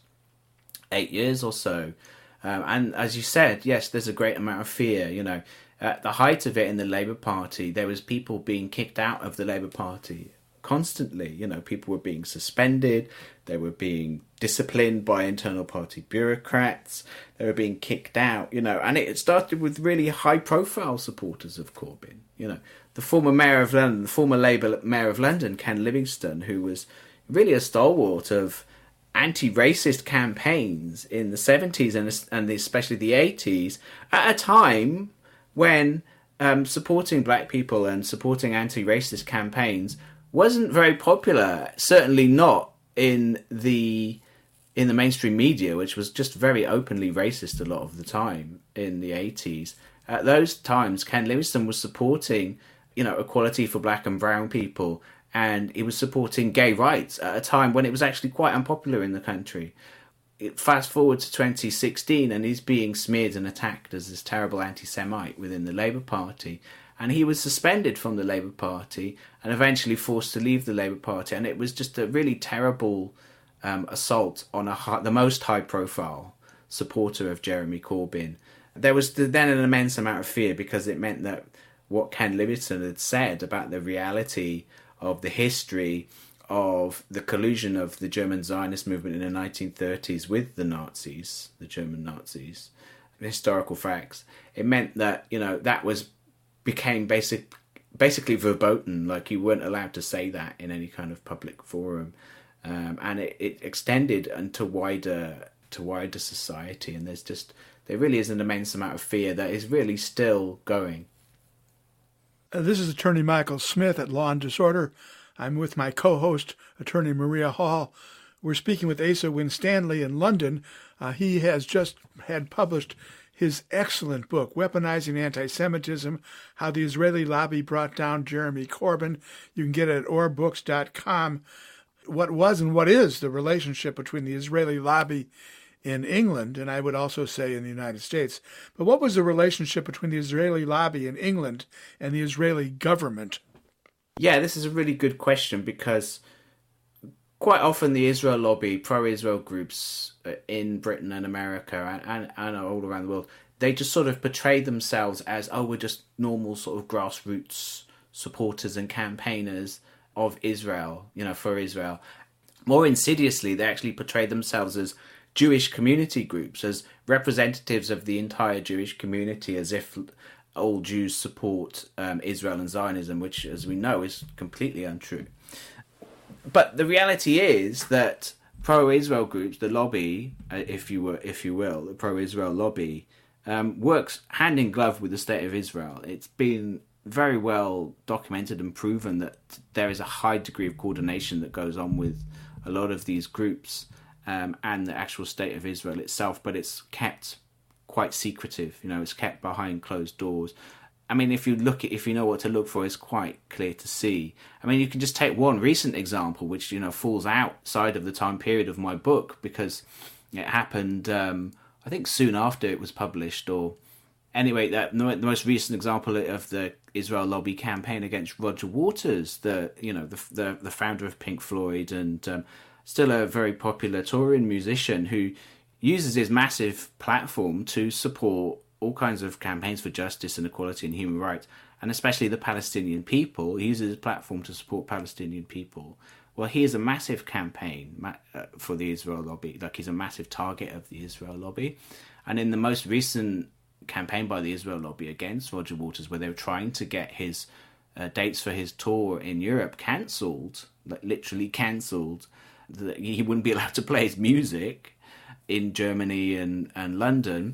8 years or so. And as you said, yes, there's a great amount of fear. At the height of it in the Labour Party, there was people being kicked out of the Labour Party constantly. People were being suspended, they were being disciplined by internal party bureaucrats, they were being kicked out, and it started with really high-profile supporters of Corbyn. The former mayor of London, the former Labour mayor of London, Ken Livingstone, who was really a stalwart of anti-racist campaigns in the 70s and especially the 80s, at a time when supporting black people and supporting anti-racist campaigns wasn't very popular, certainly not in the mainstream media, which was just very openly racist a lot of the time in the 80s. At those times, Ken Livingstone was supporting, equality for black and brown people and he was supporting gay rights at a time when it was actually quite unpopular in the country. Fast forward to 2016, and he's being smeared and attacked as this terrible anti-Semite within the Labour Party. And he was suspended from the Labour Party and eventually forced to leave the Labour Party. And it was just a really terrible assault on the most high-profile supporter of Jeremy Corbyn. There was then an immense amount of fear, because it meant that what Ken Livingstone had said about the reality of the history of the collusion of the German Zionist movement in the 1930s with the Nazis, the German Nazis, historical facts, it meant that, that became basically verboten, like you weren't allowed to say that in any kind of public forum. And it extended into wider society, and there really is an immense amount of fear that is really still going.
This is Attorney Michael Smith at Law and Disorder. I'm with my co-host, Attorney Maria Hall. We're speaking with Asa Winstanley in London. He has just had published his excellent book, Weaponizing Anti-Semitism, How the Israeli Lobby Brought Down Jeremy Corbyn. You can get it at orbooks.com. What was and what is the relationship between the Israeli lobby in England, and I would also say in the United States, but what was the relationship between the Israeli lobby in England and the Israeli government?
Yeah, this is a really good question, because quite often the Israel lobby, pro-Israel groups in Britain and America and all around the world, they just sort of portray themselves as, we're just normal sort of grassroots supporters and campaigners of Israel, for Israel. More insidiously, they actually portray themselves as Jewish community groups, as representatives of the entire Jewish community, as if all Jews support Israel and Zionism, which, as we know, is completely untrue. But the reality is that pro-Israel groups, the lobby, if you will, the pro-Israel lobby, works hand in glove with the state of Israel. It's been very well documented and proven that there is a high degree of coordination that goes on with a lot of these groups and the actual state of Israel itself, but it's kept quite secretive. It's kept behind closed doors. I mean, if you know what to look for, it's quite clear to see. I mean, you can just take one recent example, which, falls outside of the time period of my book, because it happened, I think, soon after it was published, or anyway, the most recent example of the Israel lobby campaign against Roger Waters, the founder of Pink Floyd and still a very popular touring musician who uses his massive platform to support all kinds of campaigns for justice and equality and human rights, and especially the Palestinian people. He uses his platform to support Palestinian people. Well, he is a massive campaign for the Israel lobby. Like, he's a massive target of the Israel lobby. And in the most recent campaign by the Israel lobby against Roger Waters, where they were trying to get his dates for his tour in Europe cancelled, like literally cancelled, he wouldn't be allowed to play his music in Germany and London.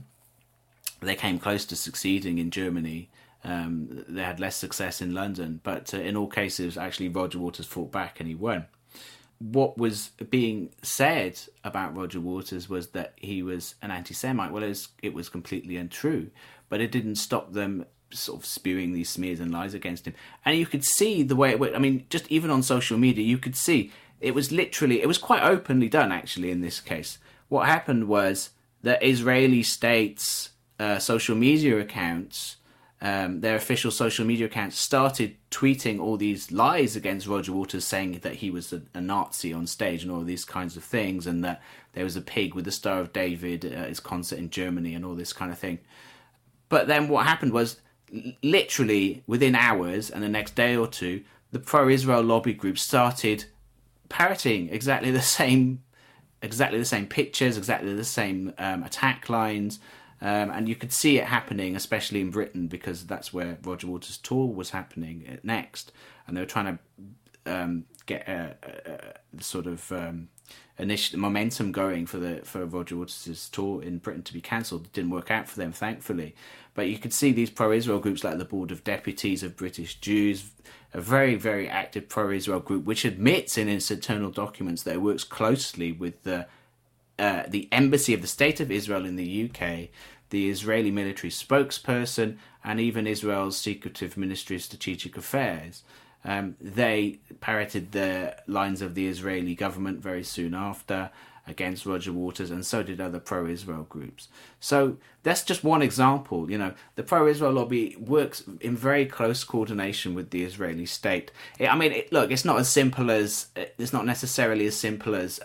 They came close to succeeding in Germany. They had less success in London, but in all cases, actually, Roger Waters fought back and he won. What was being said about Roger Waters was that he was an anti-Semite. Well, it was completely untrue, but it didn't stop them sort of spewing these smears and lies against him. And you could see the way it went. I mean, just even on social media, you could see it was quite openly done, actually, in this case. What happened was that Israeli states' social media accounts, their official social media accounts, started tweeting all these lies against Roger Waters, saying that he was a Nazi on stage and all these kinds of things, and that there was a pig with the Star of David at his concert in Germany and all this kind of thing. But then what happened was, literally within hours and the next day or two, the pro-Israel lobby group started parroting exactly the same pictures, exactly the same attack lines. And you could see it happening, especially in Britain, because that's where Roger Waters' tour was happening next. And they were trying to get a sort of initial momentum going for Roger Waters' tour in Britain to be cancelled. It didn't work out for them, thankfully. But you could see these pro-Israel groups like the Board of Deputies of British Jews, a very, very active pro-Israel group, which admits in its internal documents that it works closely with the Embassy of the State of Israel in the UK, the Israeli military spokesperson, and even Israel's Secretive Ministry of Strategic Affairs. They parroted the lines of the Israeli government very soon after against Roger Waters, and so did other pro-Israel groups. So that's just one example. The pro-Israel lobby works in very close coordination with the Israeli state. It's not necessarily as simple as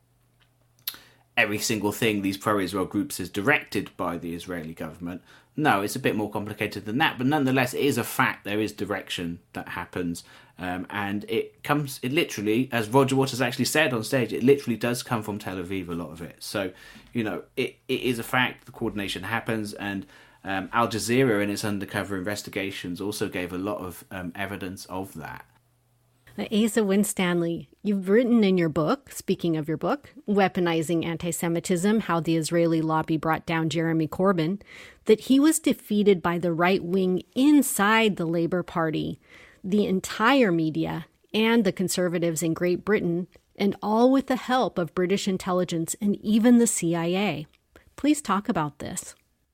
every single thing these pro-Israel groups is directed by the Israeli government. No, it's a bit more complicated than that, but nonetheless, it is a fact. There is direction that happens, and it literally, as Roger Waters actually said on stage, it literally does come from Tel Aviv, a lot of it. So, it is a fact. The coordination happens, and Al Jazeera in its undercover investigations also gave a lot of evidence of that.
Asa Winstanley, you've written in your book, speaking of your book, Weaponizing Anti-Semitism, How the Israeli Lobby Brought Down Jeremy Corbyn, that he was defeated by the right wing inside the Labour Party, the entire media, and the Conservatives in Great Britain, and all with the help of British intelligence and even the CIA. Please talk about this.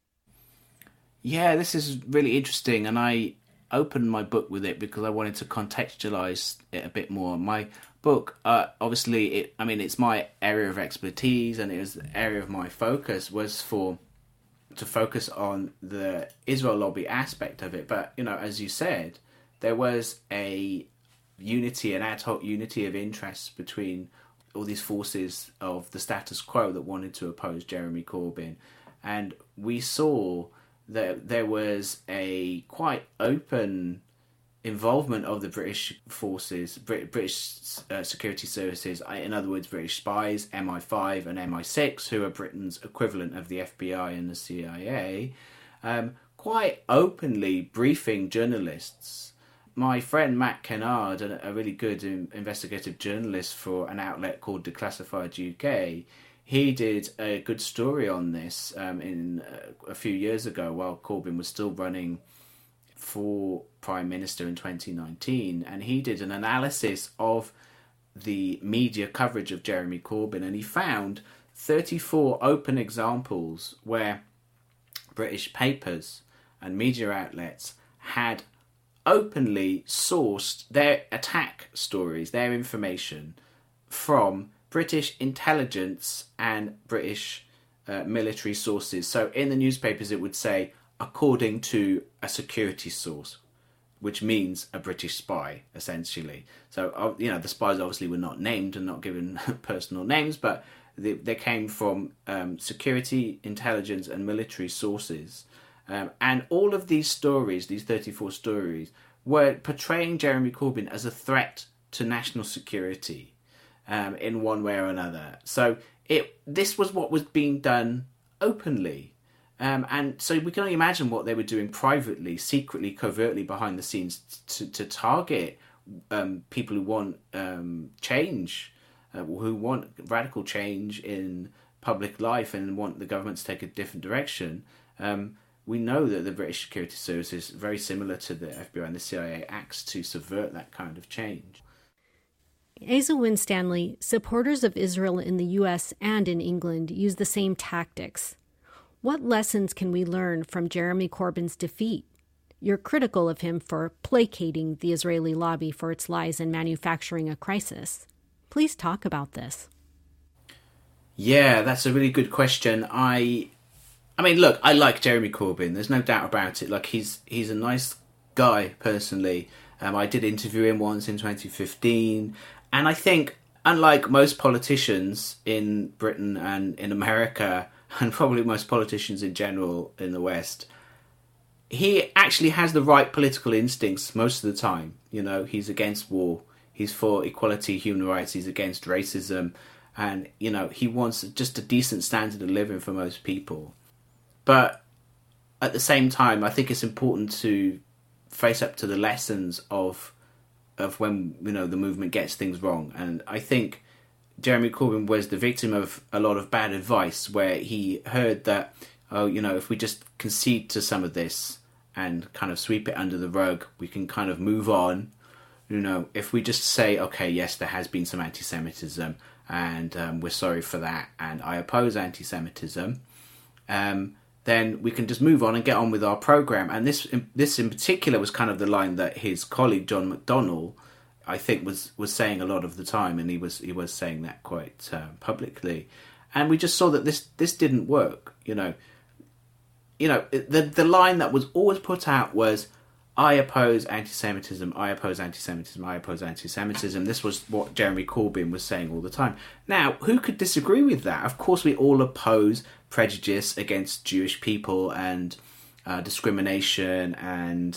Yeah, this is really interesting, and I opened my book with it because I wanted to contextualize it a bit more. My book, obviously, it's my area of expertise, and it was the area of my focus was to focus on the Israel lobby aspect of it. But, as you said, there was an ad hoc unity of interests between all these forces of the status quo that wanted to oppose Jeremy Corbyn. And we saw that there was a quite open involvement of the British forces, British security services, in other words, British spies, MI5 and MI6, who are Britain's equivalent of the FBI and the CIA, quite openly briefing journalists. My friend Matt Kennard, a really good investigative journalist for an outlet called Declassified UK, he did a good story on this a few years ago while Corbyn was still running for Prime Minister in 2019. And he did an analysis of the media coverage of Jeremy Corbyn, and he found 34 open examples where British papers and media outlets had openly sourced their attack stories, their information, from British intelligence and British military sources. So in the newspapers it would say, according to a security source, which means a British spy, essentially. So, the spies obviously were not named and not given personal names, but they came from security, intelligence and military sources. And all of these stories, these 34 stories, were portraying Jeremy Corbyn as a threat to national security. In one way or another. So this was what was being done openly. And so we can only imagine what they were doing privately, secretly, covertly behind the scenes to target people who want change, who want radical change in public life and want the government to take a different direction. We know that the British security services, very similar to the FBI and the CIA, acts to subvert that kind of change.
Asa Winstanley, supporters of Israel in the U.S. and in England use the same tactics. What lessons can we learn from Jeremy Corbyn's defeat? You're critical of him for placating the Israeli lobby for its lies and manufacturing a crisis. Please talk about this.
Yeah, that's a really good question. I like Jeremy Corbyn. There's no doubt about it. He's a nice guy, personally. I did interview him once in 2015. And I think, unlike most politicians in Britain and in America, and probably most politicians in general in the West, he actually has the right political instincts most of the time. He's against war, he's for equality, human rights, he's against racism, and, he wants just a decent standard of living for most people. But at the same time, I think it's important to face up to the lessons of when the movement gets things wrong. And I think Jeremy Corbyn was the victim of a lot of bad advice, where he heard that if we just concede to some of this and kind of sweep it under the rug, we can kind of move on. If we just say, okay, yes, there has been some anti-Semitism and we're sorry for that and I oppose anti-Semitism, then we can just move on and get on with our program. And this in particular was kind of the line that his colleague John McDonnell, I think, was saying a lot of the time, and he was saying that quite publicly. And we just saw that this didn't work. The line that was always put out was, I oppose anti-Semitism, I oppose anti-Semitism, I oppose anti-Semitism. This was what Jeremy Corbyn was saying all the time. Now, who could disagree with that? Of course, we all oppose prejudice against Jewish people and discrimination and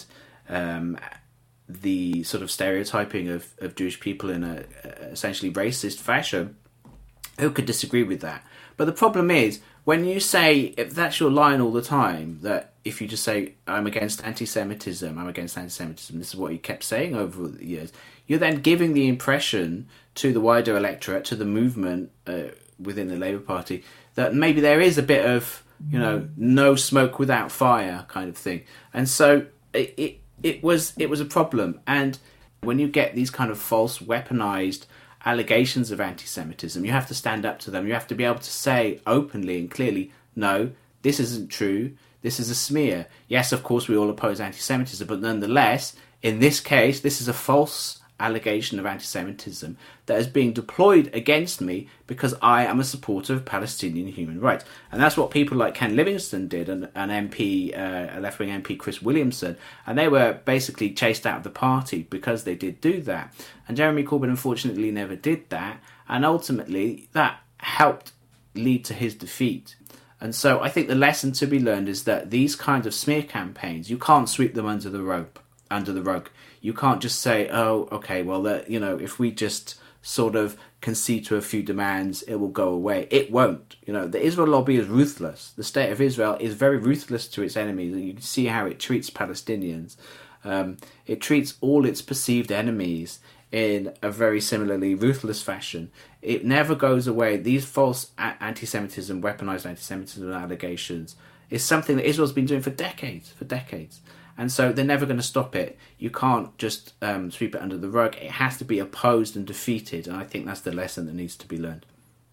the sort of stereotyping of Jewish people in a essentially racist fashion. Who could disagree with that? But the problem is, when you say, if that's your line all the time, that if you just say, I'm against anti-Semitism, this is what you kept saying over the years, you're then giving the impression to the wider electorate, to the movement within the Labour Party, that maybe there is a bit of, no smoke without fire kind of thing. And so it was a problem. And when you get these kind of false, weaponized allegations of anti-Semitism, you have to stand up to them. You have to be able to say openly and clearly, no, this isn't true. This is a smear. Yes, of course, we all oppose anti-Semitism, but nonetheless, in this case, this is a false allegation of anti-Semitism that is being deployed against me because I am a supporter of Palestinian human rights. And that's what people like Ken Livingstone did, and MP, a left-wing MP, Chris Williamson, and they were basically chased out of the party because they did do that. And Jeremy Corbyn, unfortunately, never did that, and ultimately that helped lead to his defeat. And so I think the lesson to be learned is that these kinds of smear campaigns, you can't sweep them under the rug. You can't just say, oh, okay, well, if we just sort of concede to a few demands, it will go away. It won't. The Israel lobby is ruthless. The state of Israel is very ruthless to its enemies. You can see how it treats Palestinians. It treats all its perceived enemies in a very similarly ruthless fashion. It never goes away. These false anti-Semitism, weaponized anti-Semitism allegations is something that Israel's been doing for decades. And so they're never going to stop it. You can't just sweep it under the rug. It has to be opposed and defeated. And I think that's the lesson that needs to be learned.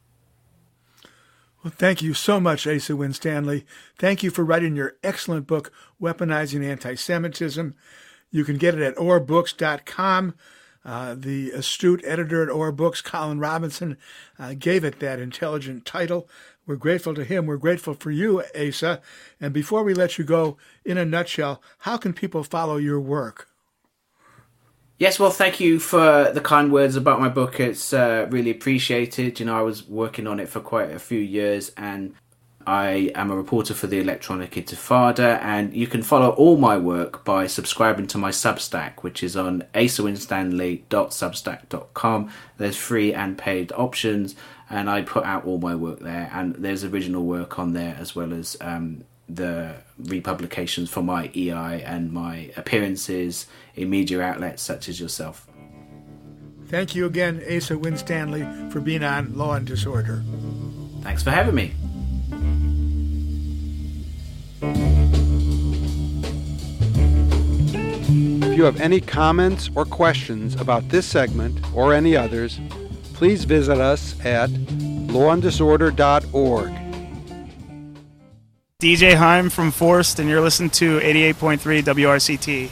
Well, thank you so much, Asa Winstanley. Thank you for writing your excellent book, Weaponizing Anti-Semitism. You can get it at orbooks.com. The astute editor at Or Books, Colin Robinson, gave it that intelligent title. We're grateful to him. We're grateful for you, Asa. And before we let you go, in a nutshell, how can people follow your work?
Yes, well, thank you for the kind words about my book. It's really appreciated. I was working on it for quite a few years, and I am a reporter for the Electronic Intifada, and you can follow all my work by subscribing to my Substack, which is on asawinstanley.substack.com. There's free and paid options, and I put out all my work there, and there's original work on there as well as the republications for my EI and my appearances in media outlets such as yourself.
Thank you again, Asa Winstanley, for being on Law and Disorder.
Thanks for having me.
If you have any comments or questions about this segment or any others, please visit us at lawanddisorder.org.
DJ Heim from Forst, and you're listening to 88.3 WRCT.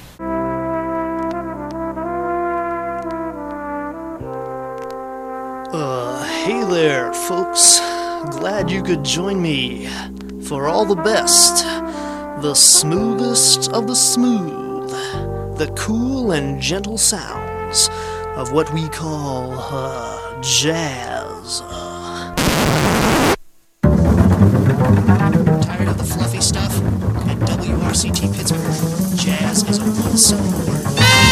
Hey there, folks. Glad you could join me for all the best, the smoothest of the smooth, the cool and gentle sounds of what we call jazz. Tired of the fluffy stuff? At WRCT Pittsburgh, jazz is a one-syllable word.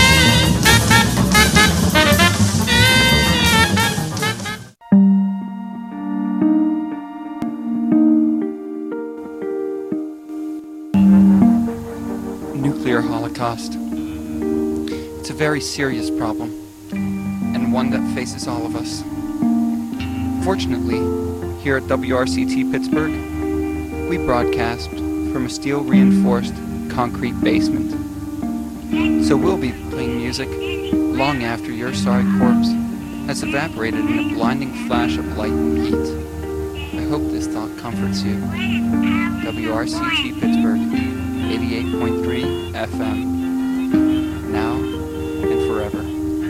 Nuclear holocaust. It's a very serious problem, and one that faces all of us. Fortunately, here at WRCT Pittsburgh, we broadcast from a steel-reinforced concrete basement. So we'll be playing music long after your sorry corpse has evaporated in a blinding flash of light and heat. I hope this thought comforts you. WRCT Pittsburgh, 88.3 FM. Now and forever.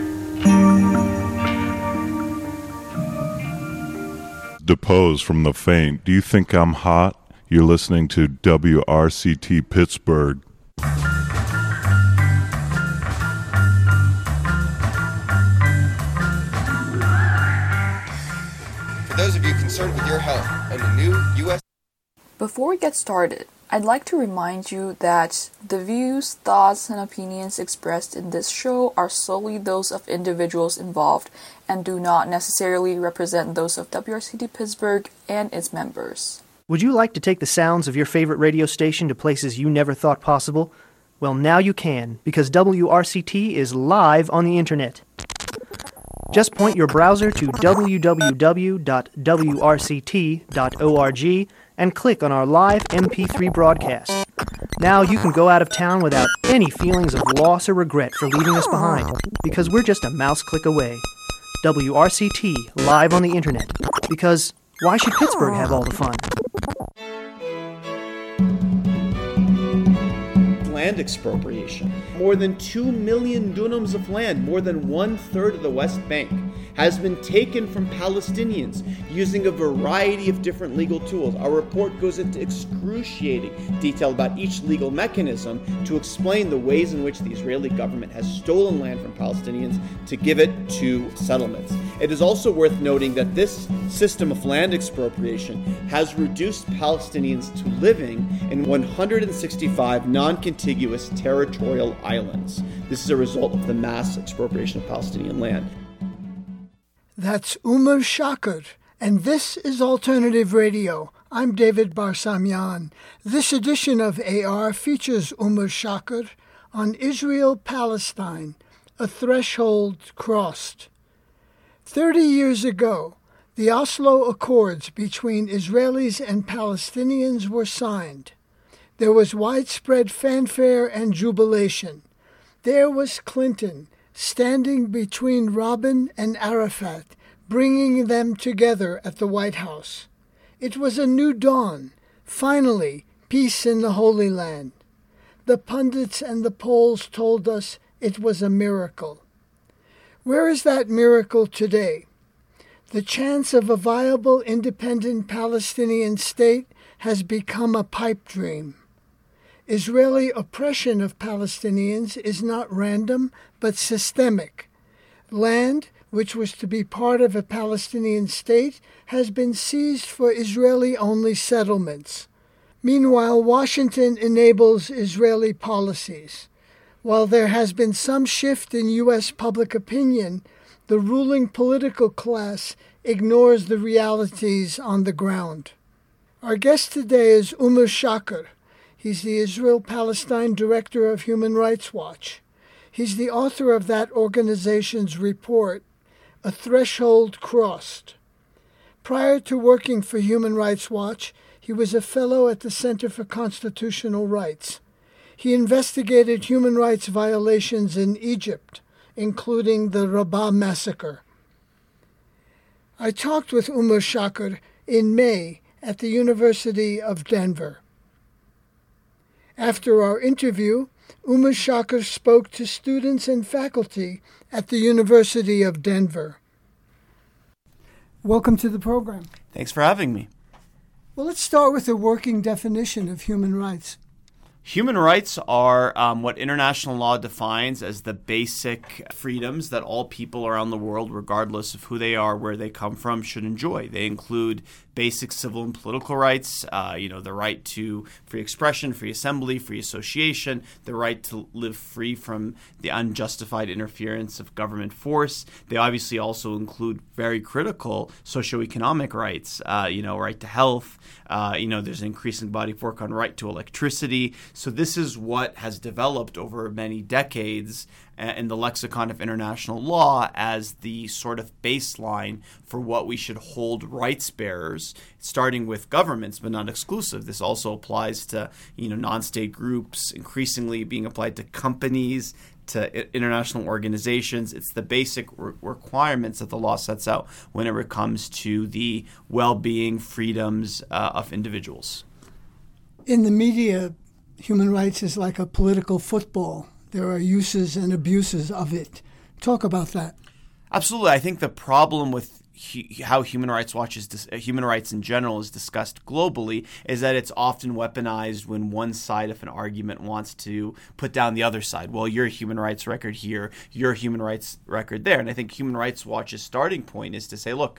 Depose from the faint. Do you think I'm hot? You're listening to WRCT Pittsburgh.
For those of you concerned with your health and the new U.S.
Before we get started, I'd like to remind you that the views, thoughts, and opinions expressed in this show are solely those of individuals involved and do not necessarily represent those of WRCT Pittsburgh and its members.
Would you like to take the sounds of your favorite radio station to places you never thought possible? Well, now you can, because WRCT is live on the internet. Just point your browser to www.wrct.org and click on our live MP3 broadcast. Now you can go out of town without any feelings of loss or regret for leaving us behind, because we're just a mouse click away. WRCT, live on the internet, because why should Pittsburgh have all the fun?
Land expropriation. More than 2 million dunams of land, more than 1/3 of the West Bank, has been taken from Palestinians using a variety of different legal tools. Our report goes into excruciating detail about each legal mechanism to explain the ways in which the Israeli government has stolen land from Palestinians to give it to settlements. It is also worth noting that this system of land expropriation has reduced Palestinians to living in 165 non-contiguous territorial islands. This is a result of the mass expropriation of Palestinian land.
That's Umar Shakir, and this is Alternative Radio. I'm David Barsamian. This edition of AR features Umar Shakir on Israel-Palestine, a threshold crossed. 30 years ago, the Oslo Accords between Israelis and Palestinians were signed. There was widespread fanfare and jubilation. There was Clinton, standing between Rabin and Arafat, bringing them together at the White House. It was a new dawn. Finally, peace in the Holy Land. The pundits and the polls told us it was a miracle. Where is that miracle today? The chance of a viable independent Palestinian state has become a pipe dream. Israeli oppression of Palestinians is not random, but systemic. Land, which was to be part of a Palestinian state, has been seized for Israeli-only settlements. Meanwhile, Washington enables Israeli policies. While there has been some shift in U.S. public opinion, the ruling political class ignores the realities on the ground. Our guest today is Umar Shakir. He's the Israel-Palestine Director of Human Rights Watch. He's the author of that organization's report, A Threshold Crossed. Prior to working for Human Rights Watch, he was a fellow at the Center for Constitutional Rights. He investigated human rights violations in Egypt, including the Rabaa massacre. I talked with Umar Shakir in May at the University of Denver. After our interview, Umar Shakir spoke to students and faculty at the University of Denver. Welcome to the program.
Thanks for having me.
Well, let's start with a working definition of human rights.
Human rights are what international law defines as the basic freedoms that all people around the world, regardless of who they are, where they come from, should enjoy. They include basic civil and political rights, the right to free expression, free assembly, free association, the right to live free from the unjustified interference of government force. They obviously also include very critical socioeconomic rights, right to health. There's an increasing body of work on right to electricity. So this is what has developed over many decades in the lexicon of international law as the sort of baseline for what we should hold rights bearers, starting with governments, but not exclusive. This also applies to, non-state groups, increasingly being applied to companies, to international organizations. It's the basic requirements that the law sets out when it comes to the well-being, freedoms of individuals.
In the media, human rights is like a political football. There are uses and abuses of it. Talk about that.
Absolutely. I think the problem with how Human Rights Watch human rights in general is discussed globally is that it's often weaponized when one side of an argument wants to put down the other side. Well, your human rights record here, your human rights record there. And I think Human Rights Watch's starting point is to say, look,